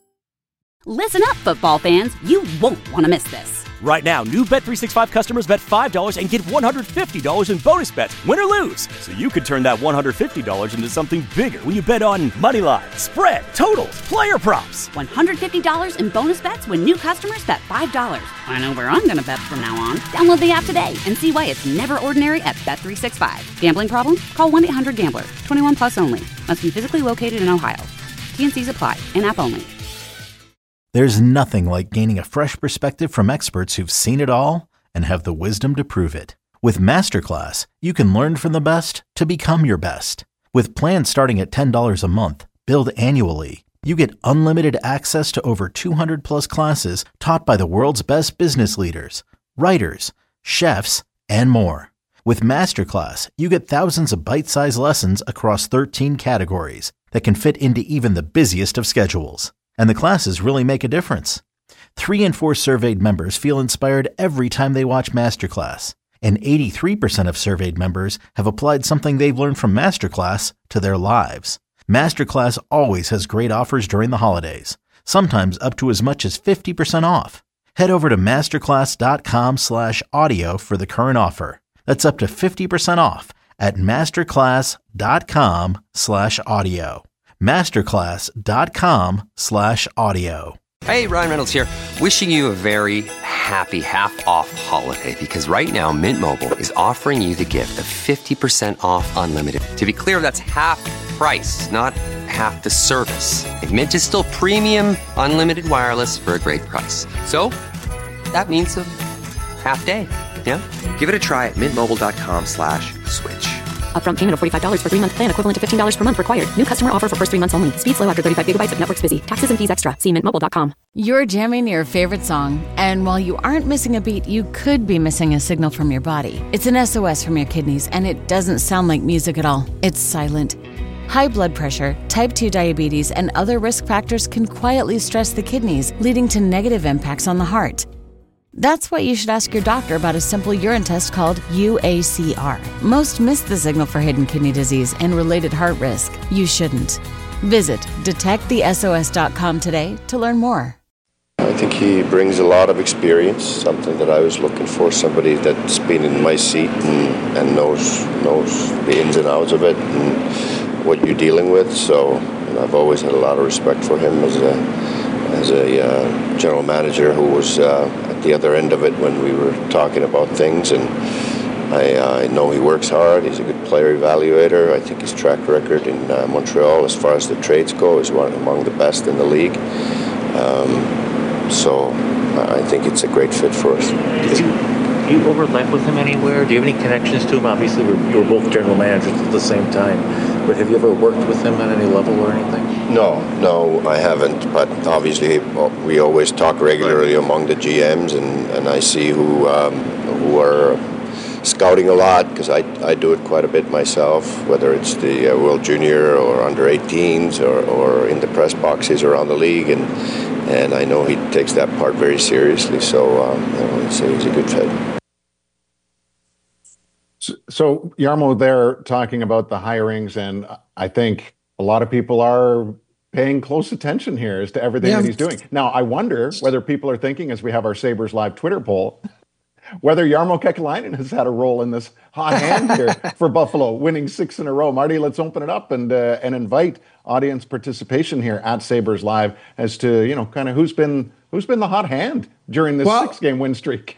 Listen up, football fans. You won't want to miss this. Right now, new Bet three sixty-five customers bet five dollars and get one hundred fifty dollars in bonus bets, win or lose. So you could turn that one hundred fifty dollars into something bigger when you bet on money line, spread, totals, player props. one hundred fifty dollars in bonus bets when new customers bet five dollars. I know where I'm going to bet from now on. Download the app today and see why it's never ordinary at Bet three sixty-five. Gambling problem? Call one eight hundred gambler. twenty-one plus only. Must be physically located in Ohio. T and C's apply. In-app only. There's nothing like gaining a fresh perspective from experts who've seen it all and have the wisdom to prove it. With Masterclass, you can learn from the best to become your best. With plans starting at ten dollars a month, billed annually, you get unlimited access to over two hundred plus classes taught by the world's best business leaders, writers, chefs, and more. With Masterclass, you get thousands of bite-sized lessons across thirteen categories that can fit into even the busiest of schedules. And the classes really make a difference. Three in four surveyed members feel inspired every time they watch Masterclass. And eighty-three percent of surveyed members have applied something they've learned from Masterclass to their lives. Masterclass always has great offers during the holidays, sometimes up to as much as fifty percent off. Head over to masterclass.com slash audio for the current offer. That's up to fifty percent off at masterclass.com slash audio. Masterclass.com slash audio. Hey, Ryan Reynolds here, wishing you a very happy half-off holiday because right now Mint Mobile is offering you the gift of fifty percent off unlimited. To be clear, that's half price, not half the service. And Mint is still premium unlimited wireless for a great price. So that means a half day, yeah? Give it a try at mintmobile.com slash switch. Upfront payment of forty-five dollars for three-month plan equivalent to fifteen dollars per month required. New customer offer for first three months only. Speed slow after thirty-five gigabytes if network's busy. Taxes and fees extra. See mint mobile dot com. You're jamming your favorite song, and while you aren't missing a beat, you could be missing a signal from your body. It's an S O S from your kidneys, and it doesn't sound like music at all. It's silent. High blood pressure, type two diabetes, and other risk factors can quietly stress the kidneys, leading to negative impacts on the heart. That's why you should ask your doctor about a simple urine test called U A C R. Most miss the signal for hidden kidney disease and related heart risk. You shouldn't. Visit detect the S O S dot com today to learn more. I think he brings a lot of experience, something that I was looking for, somebody that's been in my seat and, and knows knows the ins and outs of it and what you're dealing with. So and I've always had a lot of respect for him as a as a uh, general manager who was uh, at the other end of it when we were talking about things. And I, uh, I know he works hard. He's a good player evaluator. I think his track record in uh, Montreal, as far as the trades go, is one among the best in the league. Um, so I think it's a great fit for us. Did you, do you overlap with him anywhere? Do you have any connections to him? Obviously, we're, you were both general managers at the same time. But have you ever worked with him at any level or anything? No, no, I haven't. But obviously, we always talk regularly among the G Ms, and, and I see who um, who are scouting a lot, because I, I do it quite a bit myself, whether it's the uh, World Junior or under eighteens or, or in the press boxes around the league, and and I know he takes that part very seriously. So um, you know, I'd say he's a good fit. So, Jarmo, they're talking about the hirings, and I think a lot of people are paying close attention here as to everything yeah. that he's doing. Now, I wonder whether people are thinking, as we have our Sabres Live Twitter poll, whether Jarmo Kekalainen has had a role in this hot hand here for Buffalo, winning six in a row. Marty, let's open it up and uh, and invite audience participation here at Sabres Live as to, you know, kind of who's been who's been the hot hand during this well, six-game win streak.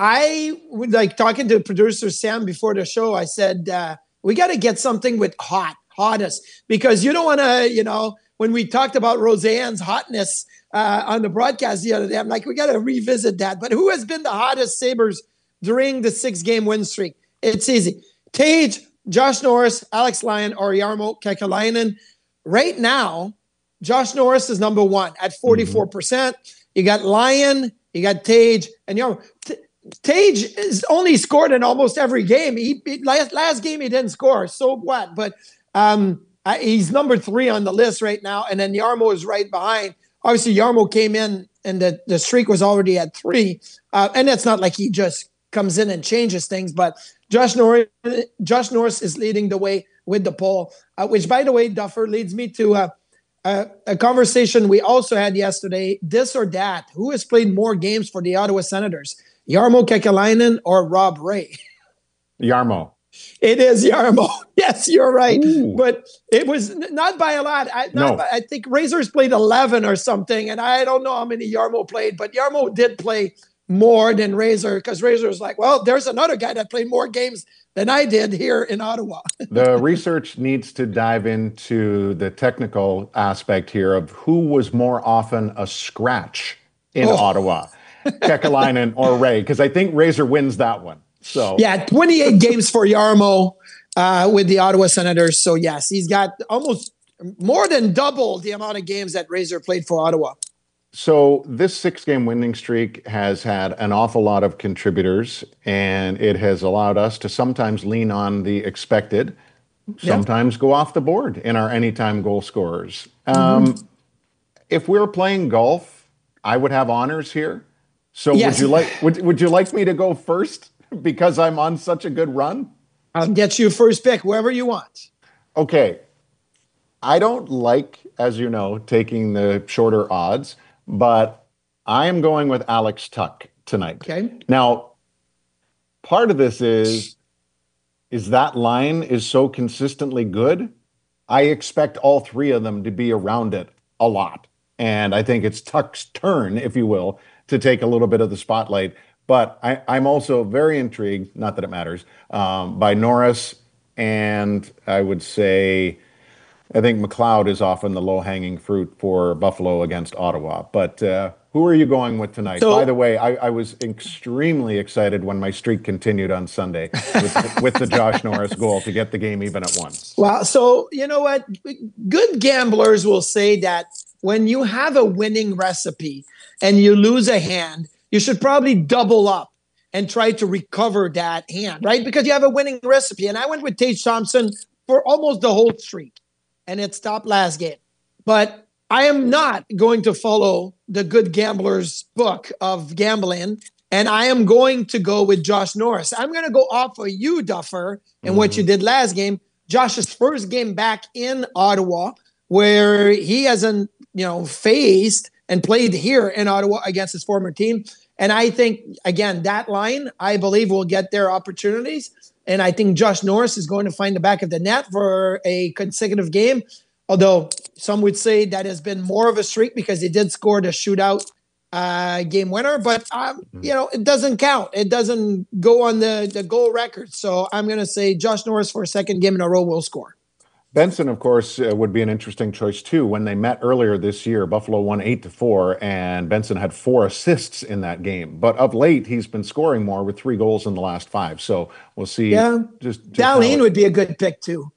I would like talking to producer Sam before the show. I said, uh, we got to get something with hot, hottest, because you don't want to, you know, when we talked about Roseanne's hotness uh, on the broadcast the other day, I'm like, we got to revisit that. But who has been the hottest Sabres during the six-game win streak? It's easy. Tage, Josh Norris, Alex Lyon, or Jarmo Kekalainen. Right now, Josh Norris is number one at forty-four percent. Mm-hmm. You got Lyon, you got Tage, and Jarmo. T- Tage has only scored in almost every game. He, he last, last game he didn't score, so what? But um, I, he's number three on the list right now, and then Jarmo is right behind. Obviously, Jarmo came in, and the, the streak was already at three, uh, and it's not like he just comes in and changes things. But Josh Norris, Josh Norris is leading the way with the poll, uh, which, by the way, Duffer, leads me to uh, a, a conversation we also had yesterday. This or that: who has played more games for the Ottawa Senators? Jarmo Kekalainen or Rob Ray? Jarmo. It is Jarmo. Yes, you're right. Ooh. But it was not by a lot. I, not no. by, I think Razors played eleven or something, and I don't know how many Jarmo played, but Jarmo did play more than Razor, because Razor was like, well, there's another guy that played more games than I did here in Ottawa. The research needs to dive into the technical aspect here of who was more often a scratch in oh. Ottawa. Kekalainen or Ray, because I think Razor wins that one. So yeah, twenty-eight games for Jarmo, uh, with the Ottawa Senators. So, yes, he's got almost more than double the amount of games that Razor played for Ottawa. So this six-game winning streak has had an awful lot of contributors, and it has allowed us to sometimes lean on the expected, sometimes yeah. go off the board in our anytime goal scorers. Um, mm-hmm. If we were playing golf, I would have honors here. So yes. would you like would would you like me to go first because I'm on such a good run? I'll get you first pick, wherever you want. Okay. I don't like, as you know, taking the shorter odds, but I am going with Alex Tuch tonight. Okay. Now, part of this is is that line is so consistently good. I expect all three of them to be around it a lot. And I think it's Tuch's turn, if you will, to take a little bit of the spotlight. But I, I'm also very intrigued, not that it matters, um, by Norris. And I would say, I think McLeod is often the low-hanging fruit for Buffalo against Ottawa. But uh, who are you going with tonight? So, by the way, I, I was extremely excited when my streak continued on Sunday with, with the Josh Norris goal to get the game even at one. Well, so you know what? Good gamblers will say that when you have a winning recipe and you lose a hand, you should probably double up and try to recover that hand, right? Because you have a winning recipe. And I went with Tage Thompson for almost the whole streak, and it stopped last game. But I am not going to follow the good gambler's book of gambling, and I am going to go with Josh Norris. I'm going to go off of you, Duffer, and mm-hmm. what you did last game. Josh's first game back in Ottawa, where he hasn't, you know, faced and played here in Ottawa against his former team. And I think, again, that line, I believe, will get their opportunities. And I think Josh Norris is going to find the back of the net for a consecutive game. Although some would say that has been more of a streak because he did score the shootout uh, game winner. But, um, you know, it doesn't count. It doesn't go on the, the goal record. So I'm going to say Josh Norris for a second game in a row will score. Benson, of course, uh, would be an interesting choice, too. When they met earlier this year, Buffalo won eight to four, and Benson had four assists in that game. But of late, he's been scoring more with three goals in the last five. So we'll see. Yeah, just, just Dahlin would be a good pick, too.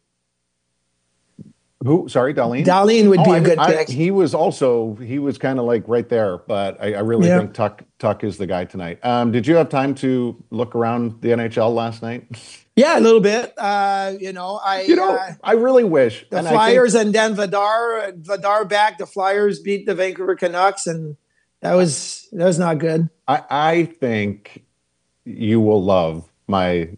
Who? Sorry, Dahlin? Dahlin would oh, be I, a good I, pick. He was also, he was kind of like right there, but I, I really yeah. think Tuch, Tuch is the guy tonight. Um, did you have time to look around the N H L last night? Yeah, a little bit. Uh, you know, I you know, uh, I really wish the and Flyers think, and then Vidar, Vidar back. The Flyers beat the Vancouver Canucks, and that was that was not good. I, I think you will love my.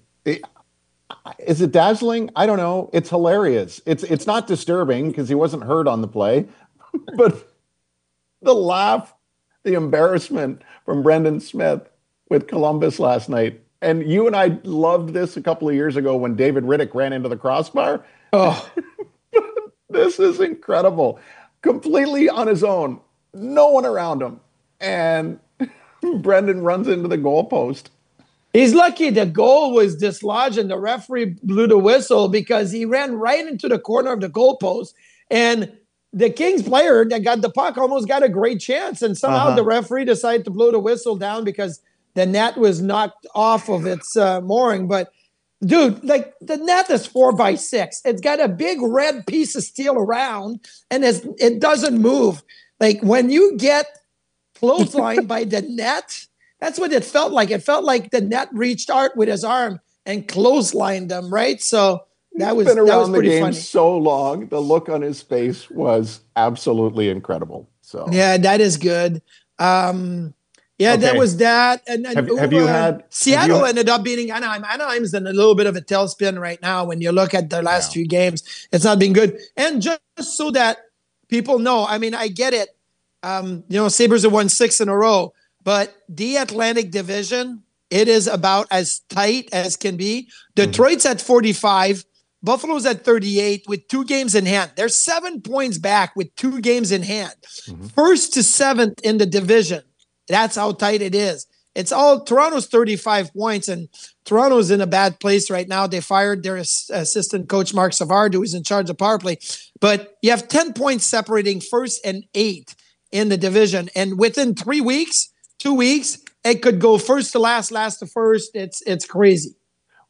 Is it dazzling? I don't know. It's hilarious. It's it's not disturbing because he wasn't hurt on the play, but the laugh, the embarrassment from Brendan Smith with Columbus last night. And you and I loved this a couple of years ago when David Riddick ran into the crossbar. Oh, this is incredible. Completely on his own. No one around him. And Brendan runs into the goalpost. He's lucky the goal was dislodged and the referee blew the whistle because he ran right into the corner of the goalpost. And the Kings player that got the puck almost got a great chance. And somehow uh-huh. the referee decided to blow the whistle down because the net was knocked off of its uh, mooring. But, dude, like, the net is four by six. It's got a big red piece of steel around, and it's, it doesn't move. Like, when you get clotheslined by the net, that's what it felt like. It felt like the net reached out with his arm and clotheslined them, right? So that was, He's been that was around pretty the game funny. so long. The look on his face was absolutely incredible. So yeah, that is good. Um Yeah, okay. that was that. And, and have, have you uh, had Seattle have you, ended up beating Anaheim. Anaheim's in a little bit of a tailspin right now when you look at their last yeah. few games. It's not been good. And just so that people know, I mean, I get it. Um, you know, Sabres have won six in a row, but the Atlantic Division, it is about as tight as can be. Detroit's mm-hmm. at forty-five. Buffalo's at thirty-eight with two games in hand. They're seven points back with two games in hand. Mm-hmm. First to seventh in the division. That's how tight it is. It's all Toronto's thirty-five points, and Toronto's in a bad place right now. They fired their assistant coach, Mark Savard, who is in charge of power play. But you have ten points separating first and eighth in the division. And within three weeks, two weeks, it could go first to last, last to first. It's it's crazy.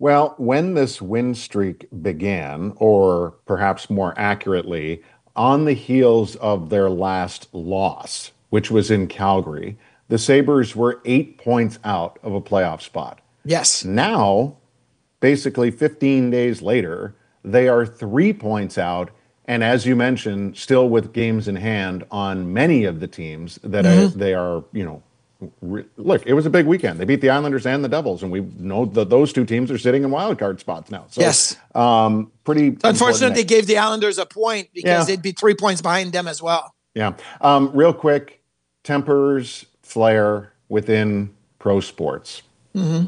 Well, when this win streak began, or perhaps more accurately, on the heels of their last loss, which was in Calgary, the Sabres were eight points out of a playoff spot. Yes. Now, basically fifteen days later, they are three points out, and as you mentioned, still with games in hand on many of the teams that Mm-hmm. are, they are, you know, re- look, it was a big weekend. They beat the Islanders and the Devils, and we know that those two teams are sitting in wild card spots now. So, Yes. um, pretty. It's unfortunate important they gave the Islanders a point because Yeah. they'd be three points behind them as well. Yeah. Um, real quick, tempers flare within pro sports. Mm-hmm.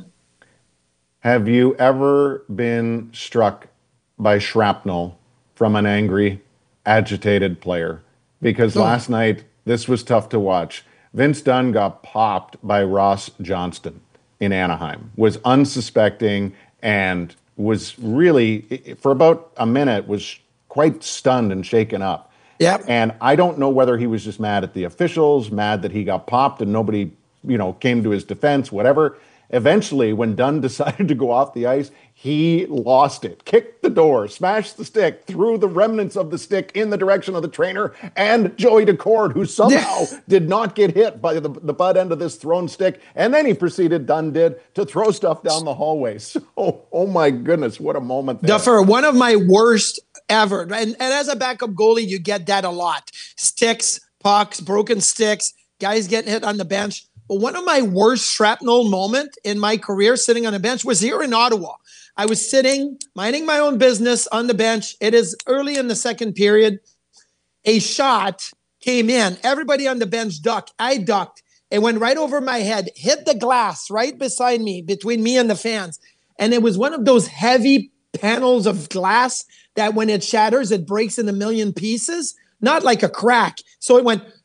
Have you ever been struck by shrapnel from an angry, agitated player? Because No. last night, this was tough to watch. Vince Dunn got popped by Ross Johnston in Anaheim, was unsuspecting and was really, for about a minute, was quite stunned and shaken up. Yep. And I don't know whether he was just mad at the officials, mad that he got popped and nobody, you know, came to his defense, whatever. Eventually, when Dunn decided to go off the ice, he lost it, kicked the door, smashed the stick, threw the remnants of the stick in the direction of the trainer and Joey Decord, who somehow did not get hit by the, the butt end of this thrown stick. And then he proceeded, Dunn did, to throw stuff down the hallway. So, oh my goodness, what a moment there. Duffer, one of my worst ever. And, and as a backup goalie, you get that a lot. Sticks, pucks, broken sticks, guys getting hit on the bench. But one of my worst shrapnel moment in my career sitting on a bench was here in Ottawa. I was sitting, minding my own business on the bench. It is early in the second period. A shot came in. Everybody on the bench ducked. I ducked. It went right over my head, hit the glass right beside me, between me and the fans. And it was one of those heavy panels of glass that when it shatters, it breaks in a million pieces. Not like a crack. So it went...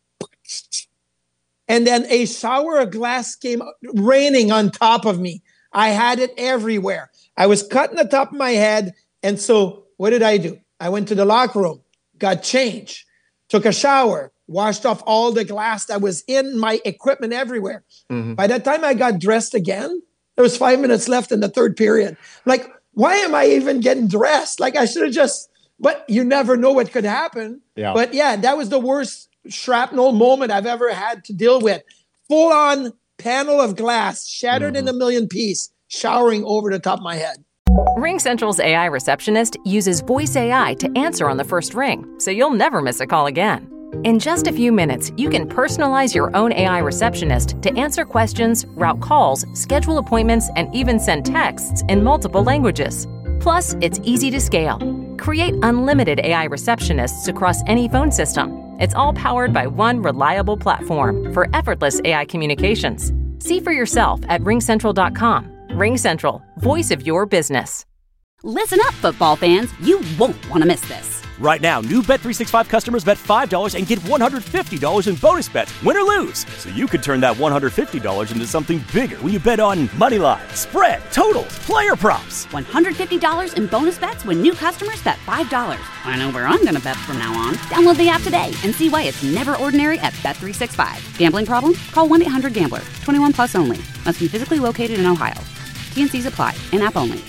And then a shower of glass came raining on top of me. I had it everywhere. I was cutting the top of my head. And so what did I do? I went to the locker room, got changed, took a shower, washed off all the glass that was in my equipment everywhere. Mm-hmm. By the time I got dressed again, there was five minutes left in the third period. Like, why am I even getting dressed? Like, I should have just, but you never know what could happen. Yeah. But yeah, that was the worst shrapnel moment I've ever had to deal with. Full on panel of glass shattered Mm-hmm. in a million pieces, showering over the top of my head. RingCentral's A I receptionist uses voice A I to answer on the first ring, so you'll never miss a call again. In just a few minutes, you can personalize your own A I receptionist to answer questions, route calls, schedule appointments, and even send texts in multiple languages. Plus, it's easy to scale. Create unlimited A I receptionists across any phone system. It's all powered by one reliable platform for effortless A I communications. See for yourself at ring central dot com. RingCentral, voice of your business. Listen up, football fans. You won't want to miss this. Right now, new Bet three sixty-five customers bet five dollars and get one hundred fifty dollars in bonus bets, win or lose. So you could turn that one hundred fifty dollars into something bigger when you bet on money line, spread, totals, player props. one hundred fifty dollars in bonus bets when new customers bet five dollars. I know where I'm going to bet from now on. Download the app today and see why it's never ordinary at Bet three sixty-five. Gambling problem? Call one eight hundred gambler. twenty-one plus only. Must be physically located in Ohio. T N Cs apply. In-app only.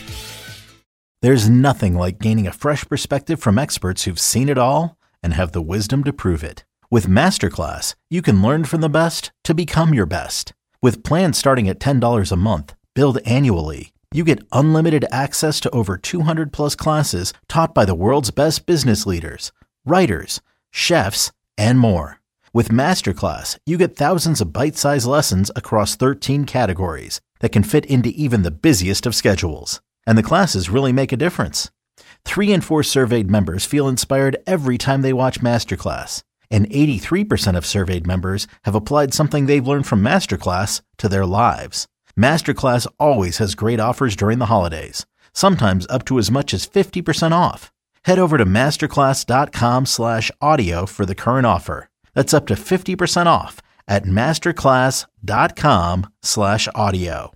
There's nothing like gaining a fresh perspective from experts who've seen it all and have the wisdom to prove it. With Masterclass, you can learn from the best to become your best. With plans starting at ten dollars a month, billed annually, you get unlimited access to over two hundred plus classes taught by the world's best business leaders, writers, chefs, and more. With Masterclass, you get thousands of bite-sized lessons across thirteen categories that can fit into even the busiest of schedules. And the classes really make a difference. Three in four surveyed members feel inspired every time they watch Masterclass. And eighty-three percent of surveyed members have applied something they've learned from Masterclass to their lives. Masterclass always has great offers during the holidays, sometimes up to as much as fifty percent off. Head over to masterclass.com slash audio for the current offer. That's up to fifty percent off at masterclass.com slash audio.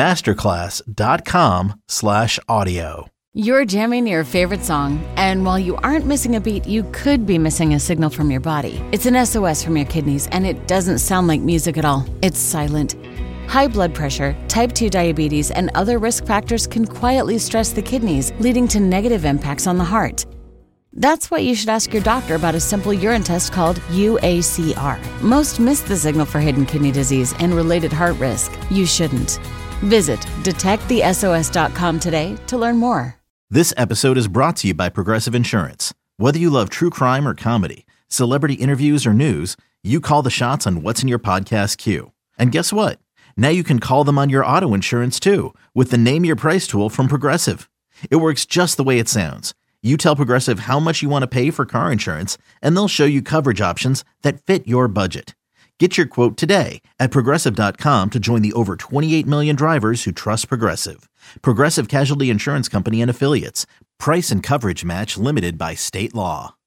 masterclass.com slash audio. You're jamming your favorite song, and while you aren't missing a beat, you could be missing a signal from your body. It's an S O S from your kidneys, and it doesn't sound like music at all. It's silent. High blood pressure, type two diabetes, and other risk factors can quietly stress the kidneys, leading to negative impacts on the heart. That's why you should ask your doctor about a simple urine test called U A C R. Most miss the signal for hidden kidney disease and related heart risk. You shouldn't. Visit detect the S O S dot com today to learn more. This episode is brought to you by Progressive Insurance. Whether you love true crime or comedy, celebrity interviews or news, you call the shots on what's in your podcast queue. And guess what? Now you can call them on your auto insurance too with the Name Your Price tool from Progressive. It works just the way it sounds. You tell Progressive how much you want to pay for car insurance, and they'll show you coverage options that fit your budget. Get your quote today at Progressive dot com to join the over twenty-eight million drivers who trust Progressive. Progressive Casualty Insurance Company and Affiliates. Price and coverage match limited by state law.